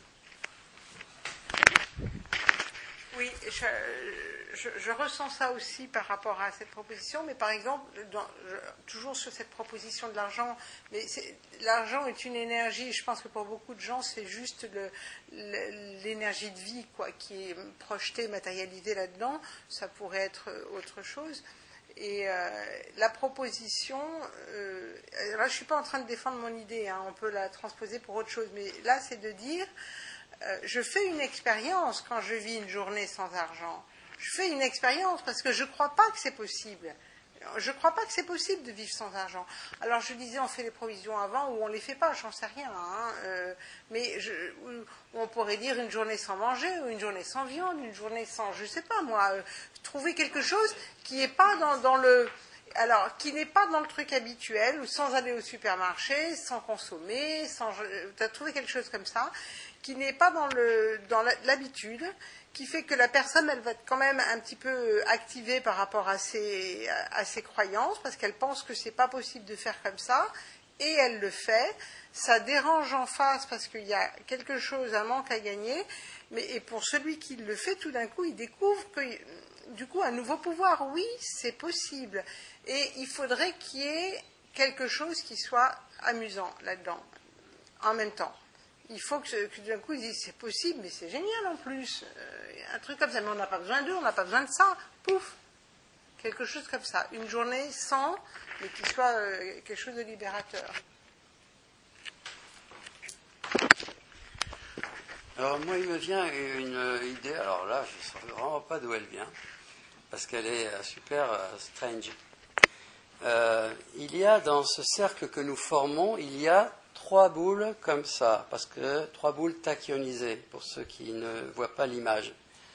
Oui, je ressens ça aussi par rapport à cette proposition, mais par exemple, toujours sur cette proposition de l'argent, mais l'argent est une énergie, je pense que pour beaucoup de gens, c'est juste l'énergie de vie quoi, qui est projetée, matérialisée là-dedans, ça pourrait être autre chose. Et la proposition, là je ne suis pas en train de défendre mon idée, hein, on peut la transposer pour autre chose, mais là c'est de dire, je fais une expérience quand je vis une journée sans argent. Je fais une expérience parce que je ne crois pas que c'est possible. Je ne crois pas que c'est possible de vivre sans argent. Alors je disais, on fait les provisions avant ou on ne les fait pas, j'en sais rien. Hein, mais on pourrait dire une journée sans manger, ou une journée sans viande, une journée sans, je ne sais pas moi, trouver quelque chose qui n'est pas dans le... Alors, qui n'est pas dans le truc habituel, ou sans aller au supermarché, sans consommer, tu as trouvé quelque chose comme ça, qui n'est pas dans l'habitude, qui fait que la personne, elle va être quand même un petit peu activée par rapport à ses croyances, parce qu'elle pense que c'est pas possible de faire comme ça, et elle le fait. Ça dérange en face parce qu'il y a quelque chose, un manque à gagner, et pour celui qui le fait, tout d'un coup, il découvre que, du coup, un nouveau pouvoir. Oui, c'est possible. Et il faudrait qu'il y ait quelque chose qui soit amusant là-dedans, en même temps. Il faut que d'un coup, ils disent, c'est possible, mais c'est génial en plus. Un truc comme ça, mais on n'a pas besoin d'eux, on n'a pas besoin de ça. Pouf, quelque chose comme ça. Une journée sans, mais qui soit quelque chose de libérateur. Alors moi, il me vient une idée, alors là, je ne sais vraiment pas d'où elle vient, parce qu'elle est super strange. Il y a dans ce cercle que nous formons, il y a 3 boules comme ça, parce que 3 boules tachyonisées, pour ceux qui ne voient pas l'image.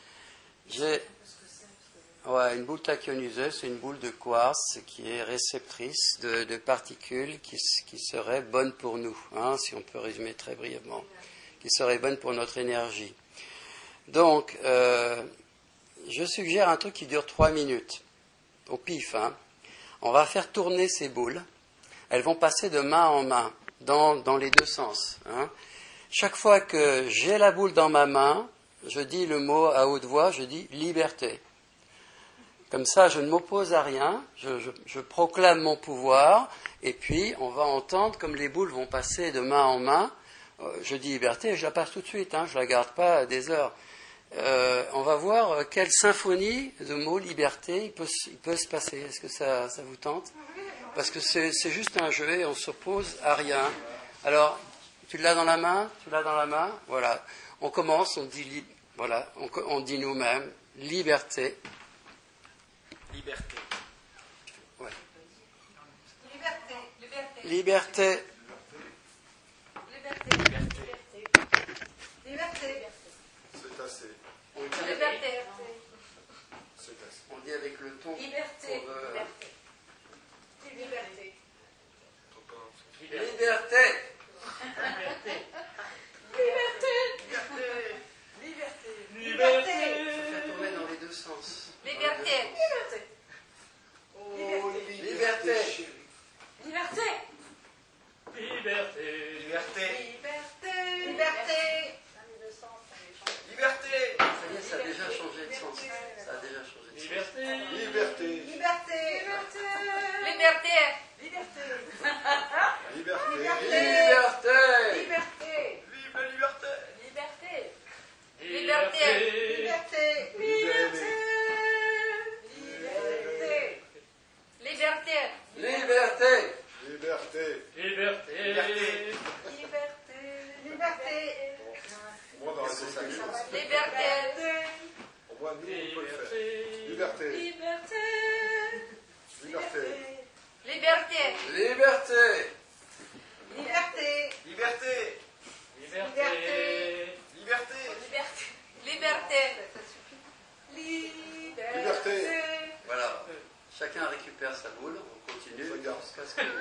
Une boule tachyonisée, c'est une boule de quartz qui est réceptrice de particules qui seraient bonnes pour nous, hein, si on peut résumer très brièvement, qui seraient bonnes pour notre énergie. Donc, je suggère un truc qui dure 3 minutes, au pif. Hein. On va faire tourner ces boules, elles vont passer de main en main, dans les 2 sens. Hein. Chaque fois que j'ai la boule dans ma main, je dis le mot à haute voix, je dis liberté. Comme ça, je ne m'oppose à rien, je proclame mon pouvoir, et puis on va entendre comme les boules vont passer de main en main. Je dis liberté et je la passe tout de suite, hein, je ne la garde pas des heures. On va voir quelle symphonie de mots liberté il peut se passer. Est-ce que ça vous tente ? parce que c'est juste un jeu et on s'oppose à rien. Alors, tu l'as dans la main? Tu l'as dans la main? Voilà. On commence, on dit, voilà, on dit nous-mêmes, liberté. Liberté. Ouais. Liberté. Liberté. Liberté. Liberté. C'est assez. On dit, Liberté. C'est assez. on dit avec le ton. Liberté. qu'on veut. Liberté. Liberté. Liberté. Ça tourner dans les deux sens. Liberté. Liberté. Liberté. Liberté. Liberté. Liberté. Ça y est, ça a déjà changé de sens. Ça a déjà changé de sens. Liberté. Liberté. Liberté. Liberté. Liberté. Liberté. Vive la liberté. Liberté. Liberté. Liberté. Liberté. Liberté. Liberté. Liberté. Au moins, dans la discussion. Liberté. Au moins, nous, on peut le faire. Liberté. Liberté. Liberté. Liberté. Liberté. Liberté. Liberté. Liberté. Voilà. Chacun récupère sa boule. On continue. Regarde. Jusqu'à ce que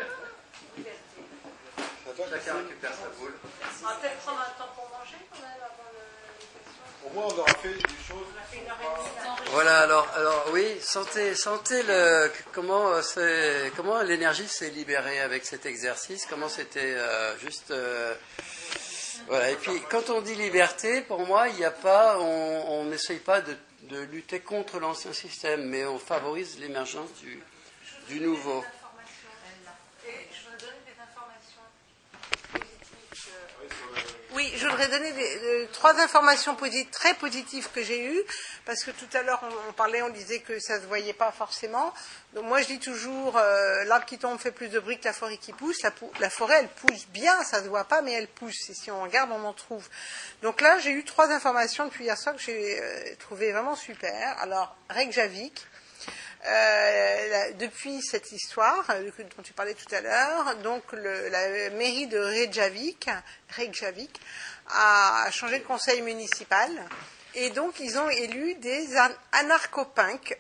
Ça va, chacun récupère sa boule. On va peut-être prendre un temps pour manger quand même avant les questions. Au moins, on aura fait des choses. On a fait 1h30. Voilà. Alors oui. Sentez le comment l'énergie s'est libérée avec cet exercice. Comment c'était juste. Voilà. Et puis quand on dit liberté, pour moi, il n'y a pas. On n'essaye pas de lutter contre l'ancien système, mais on favorise l'émergence du nouveau. Et je voudrais donner des informations positives. Oui, je voudrais donner 3 informations très positives que j'ai eues, parce que tout à l'heure on disait que ça ne se voyait pas forcément. Donc moi je dis toujours, l'arbre qui tombe fait plus de bruit que la forêt qui pousse. La forêt elle pousse bien, ça ne se voit pas, mais elle pousse. Et si on regarde, on en trouve. Donc là j'ai eu 3 informations depuis hier soir que j'ai trouvé vraiment super. Alors Reykjavik. Depuis cette histoire dont tu parlais tout à l'heure, donc la mairie de Reykjavik a changé de conseil municipal et donc ils ont élu des anarcho-punks.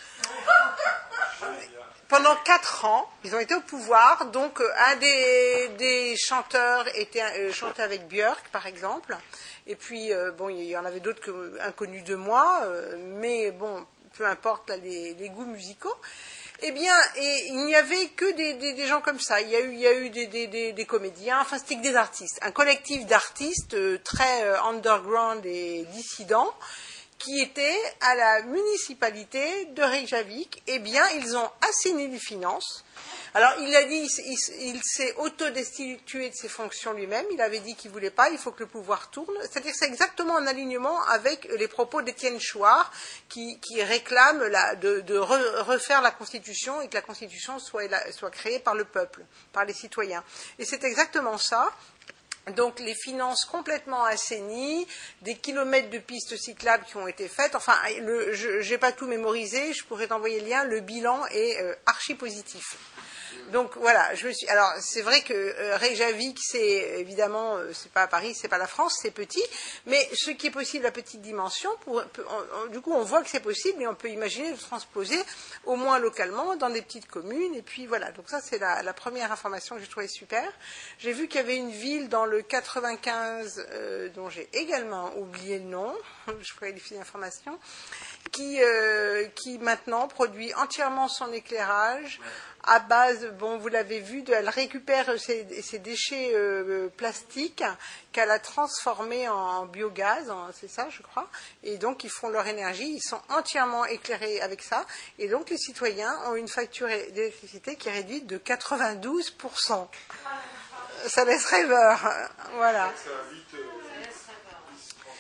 Pendant 4 ans, ils ont été au pouvoir. Donc un des chanteurs chantait avec Björk par exemple, et puis bon il y en avait d'autres inconnus de moi, mais bon peu importe là, les goûts musicaux, eh bien, et il n'y avait que des gens comme ça. Il y a eu des comédiens, enfin c'était que des artistes, un collectif d'artistes très underground et dissidents qui étaient à la municipalité de Reykjavik. Eh bien, ils ont assaini les finances. Alors, il a dit, il s'est autodestitué de ses fonctions lui-même. Il avait dit qu'il ne voulait pas, il faut que le pouvoir tourne. C'est-à-dire que c'est exactement en alignement avec les propos d'Étienne Chouard, qui réclame de refaire la Constitution et que la Constitution soit créée par le peuple, par les citoyens. Et c'est exactement ça. Donc les finances complètement assainies, des kilomètres de pistes cyclables qui ont été faites. Enfin, je n'ai pas tout mémorisé, je pourrais t'envoyer le lien. Le bilan est archi positif. Donc voilà, alors c'est vrai que Reykjavik, c'est évidemment, c'est pas Paris, c'est pas la France, c'est petit, mais ce qui est possible à petite dimension, du coup on voit que c'est possible et on peut imaginer de transposer au moins localement dans des petites communes, et puis voilà. Donc ça c'est la première information que j'ai trouvée super. J'ai vu qu'il y avait une ville dans le 95 dont j'ai également oublié le nom, je ferai des informations, qui maintenant produit entièrement son éclairage à base, bon vous l'avez vu, elle récupère ses déchets plastiques qu'elle a transformés en biogaz, c'est ça je crois, et donc ils font leur énergie, ils sont entièrement éclairés avec ça, et donc les citoyens ont une facture d'électricité qui est réduite de 92%. Ça laisse rêveur, voilà.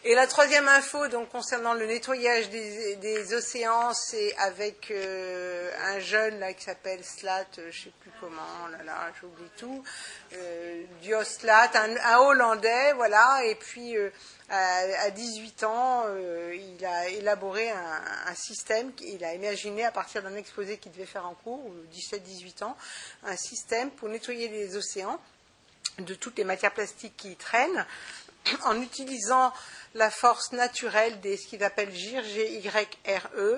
Et la troisième info, donc concernant le nettoyage des océans, c'est avec un jeune là qui s'appelle Slat, je ne sais plus comment, là j'oublie tout, Dioslat, un Hollandais, voilà, et puis à 18 ans, il a élaboré un système, il a imaginé à partir d'un exposé qu'il devait faire en cours, 17-18 ans, un système pour nettoyer les océans de toutes les matières plastiques qui y traînent, en utilisant la force naturelle des ce qu'ils appellent GIR, G-Y-R-E,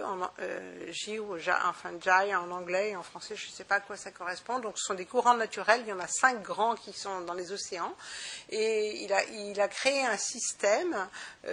Jai en anglais et en français, je ne sais pas à quoi ça correspond. Donc, ce sont des courants naturels. Il y en a 5 grands qui sont dans les océans. Et il a créé un système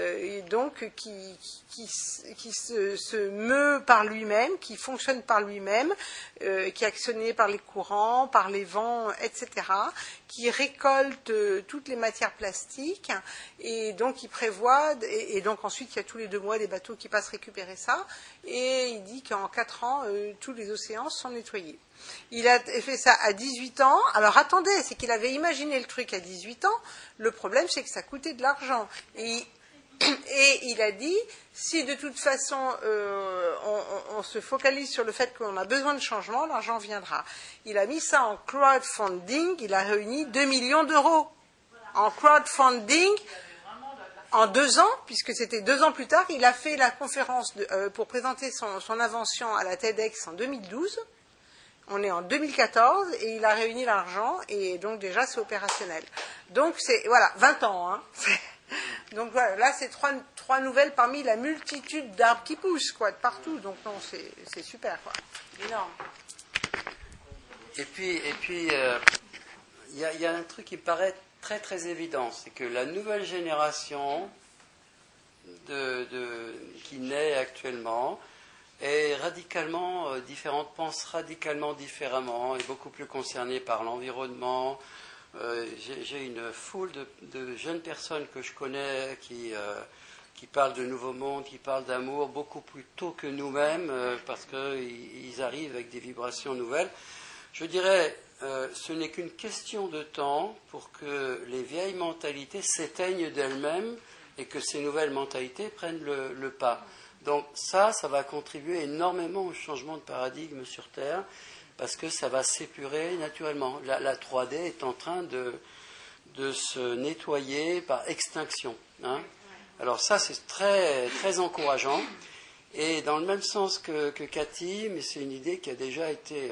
qui se meut par lui-même, qui fonctionne par lui-même, qui est actionné par les courants, par les vents, etc., qui récolte toutes les matières plastiques et donc il prévoit, et donc ensuite il y a tous les 2 mois des bateaux qui passent récupérer ça, et il dit qu'en 4 ans, tous les océans sont nettoyés. Il a fait ça à 18 ans. Alors attendez, c'est qu'il avait imaginé le truc à 18 ans. Le problème, c'est que ça coûtait de l'argent. Et il a dit, si de toute façon on se focalise sur le fait qu'on a besoin de changement, l'argent viendra. Il a mis ça en crowdfunding, il a réuni 2 millions d'euros en crowdfunding en 2 ans, puisque c'était 2 ans plus tard. Il a fait la conférence pour présenter son invention à la TEDx en 2012. On est en 2014 et il a réuni l'argent et donc déjà c'est opérationnel. Donc c'est, voilà, 20 ans, hein. Donc voilà, là c'est trois nouvelles parmi la multitude d'arbres qui poussent, quoi, de partout. Donc non, c'est super, quoi. Énorme. Et puis, il y a un truc qui me paraît très très évident, c'est que la nouvelle génération qui naît actuellement est radicalement différente, pense radicalement différemment, est beaucoup plus concernée par l'environnement. J'ai une foule de jeunes personnes que je connais qui parlent de nouveau monde, qui parlent d'amour beaucoup plus tôt que nous-mêmes, parce qu'ils arrivent avec des vibrations nouvelles. Je dirais, ce n'est qu'une question de temps pour que les vieilles mentalités s'éteignent d'elles-mêmes et que ces nouvelles mentalités prennent le pas. Donc ça va contribuer énormément au changement de paradigme sur Terre, parce que ça va s'épurer naturellement. La 3D est en train de se nettoyer par extinction. Hein. Alors ça, c'est très, très encourageant. Et dans le même sens que Cathy, mais c'est une idée qui a déjà été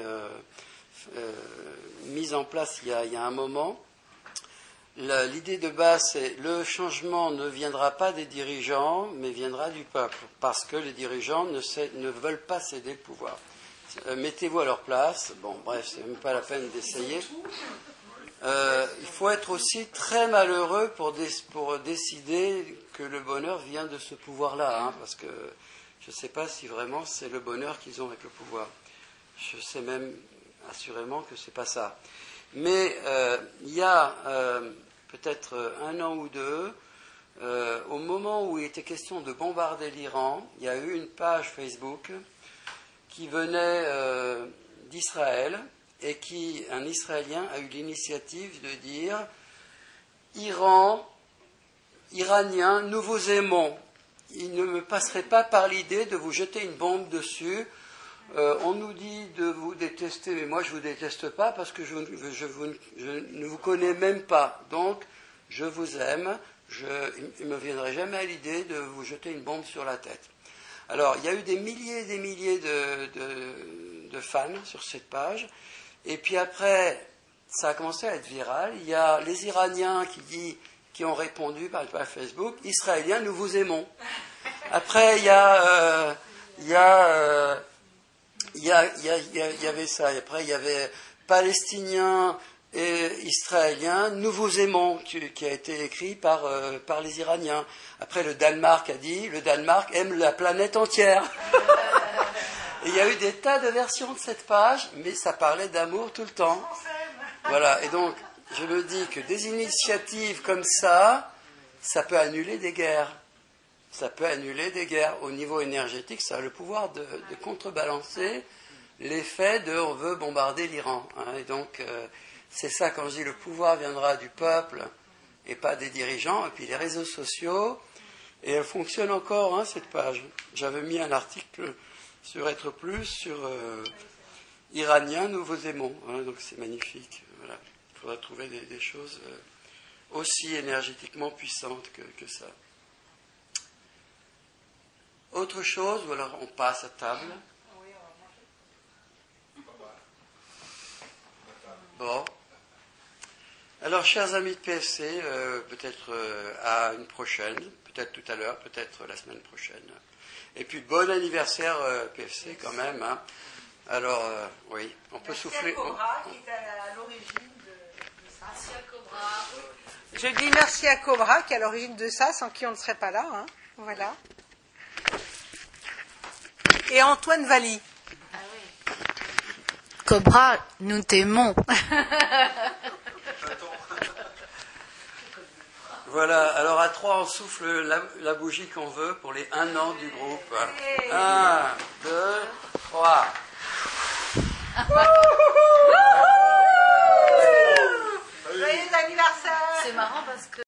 mise en place il y a un moment. L'idée de base, c'est le changement ne viendra pas des dirigeants, mais viendra du peuple, parce que les dirigeants ne veulent pas céder le pouvoir. Mettez-vous à leur place. Bon, bref, c'est même pas la peine d'essayer. Il faut être aussi très malheureux pour décider que le bonheur vient de ce pouvoir-là, hein, parce que je ne sais pas si vraiment c'est le bonheur qu'ils ont avec le pouvoir. Je sais même assurément que c'est pas ça. Mais il y a peut-être 1 an ou 2, au moment où il était question de bombarder l'Iran, il y a eu une page Facebook qui venait d'Israël et un Israélien a eu l'initiative de dire Iraniens, nous vous aimons. Il ne me passerait pas par l'idée de vous jeter une bombe dessus. On nous dit de vous détester, mais moi je ne vous déteste pas parce que je ne vous connais même pas. Donc, je vous aime. Il ne me viendrait jamais à l'idée de vous jeter une bombe sur la tête. Alors, il y a eu des milliers et des milliers de fans sur cette page. Et puis après, ça a commencé à être viral. Il y a les Iraniens qui ont répondu par Facebook, Israéliens, nous vous aimons. Après, il y avait ça. Et après, il y avait Palestiniens et Israéliens, nous vous aimons, qui a été écrit par les Iraniens. Après, le Danemark a dit, le Danemark aime la planète entière. Et il y a eu des tas de versions de cette page, mais ça parlait d'amour tout le temps. Voilà. Et donc, je me dis que des initiatives comme ça peut annuler des guerres. Ça peut annuler des guerres. Au niveau énergétique, ça a le pouvoir de contrebalancer l'effet de on veut bombarder l'Iran. Hein. Et donc, c'est ça quand je dis le pouvoir viendra du peuple et pas des dirigeants. Et puis les réseaux sociaux Et elle fonctionne encore, hein, cette page. J'avais mis un article sur Être Plus, sur Iranien, Nouveaux Aimants. Hein, donc c'est magnifique. Voilà. Il faudra trouver des choses aussi énergétiquement puissantes que ça. Autre chose, ou alors on passe à table. Bon. Alors, chers amis de PFC, peut-être à une prochaine, peut-être tout à l'heure, peut-être la semaine prochaine. Et puis, bon anniversaire PFC quand même. Hein. Alors, oui, on peut souffler. Merci à Cobra, qui est à l'origine de ça. Merci à Cobra. Je dis merci à Cobra, qui est à l'origine de ça, sans qui on ne serait pas là. Hein. Voilà. Et Antoine Valli. Ah oui. Cobra, nous t'aimons. Voilà, alors à 3, on souffle la bougie qu'on veut pour les 1 an du groupe. 1, 2, 3. Joyeux anniversaire! C'est marrant parce que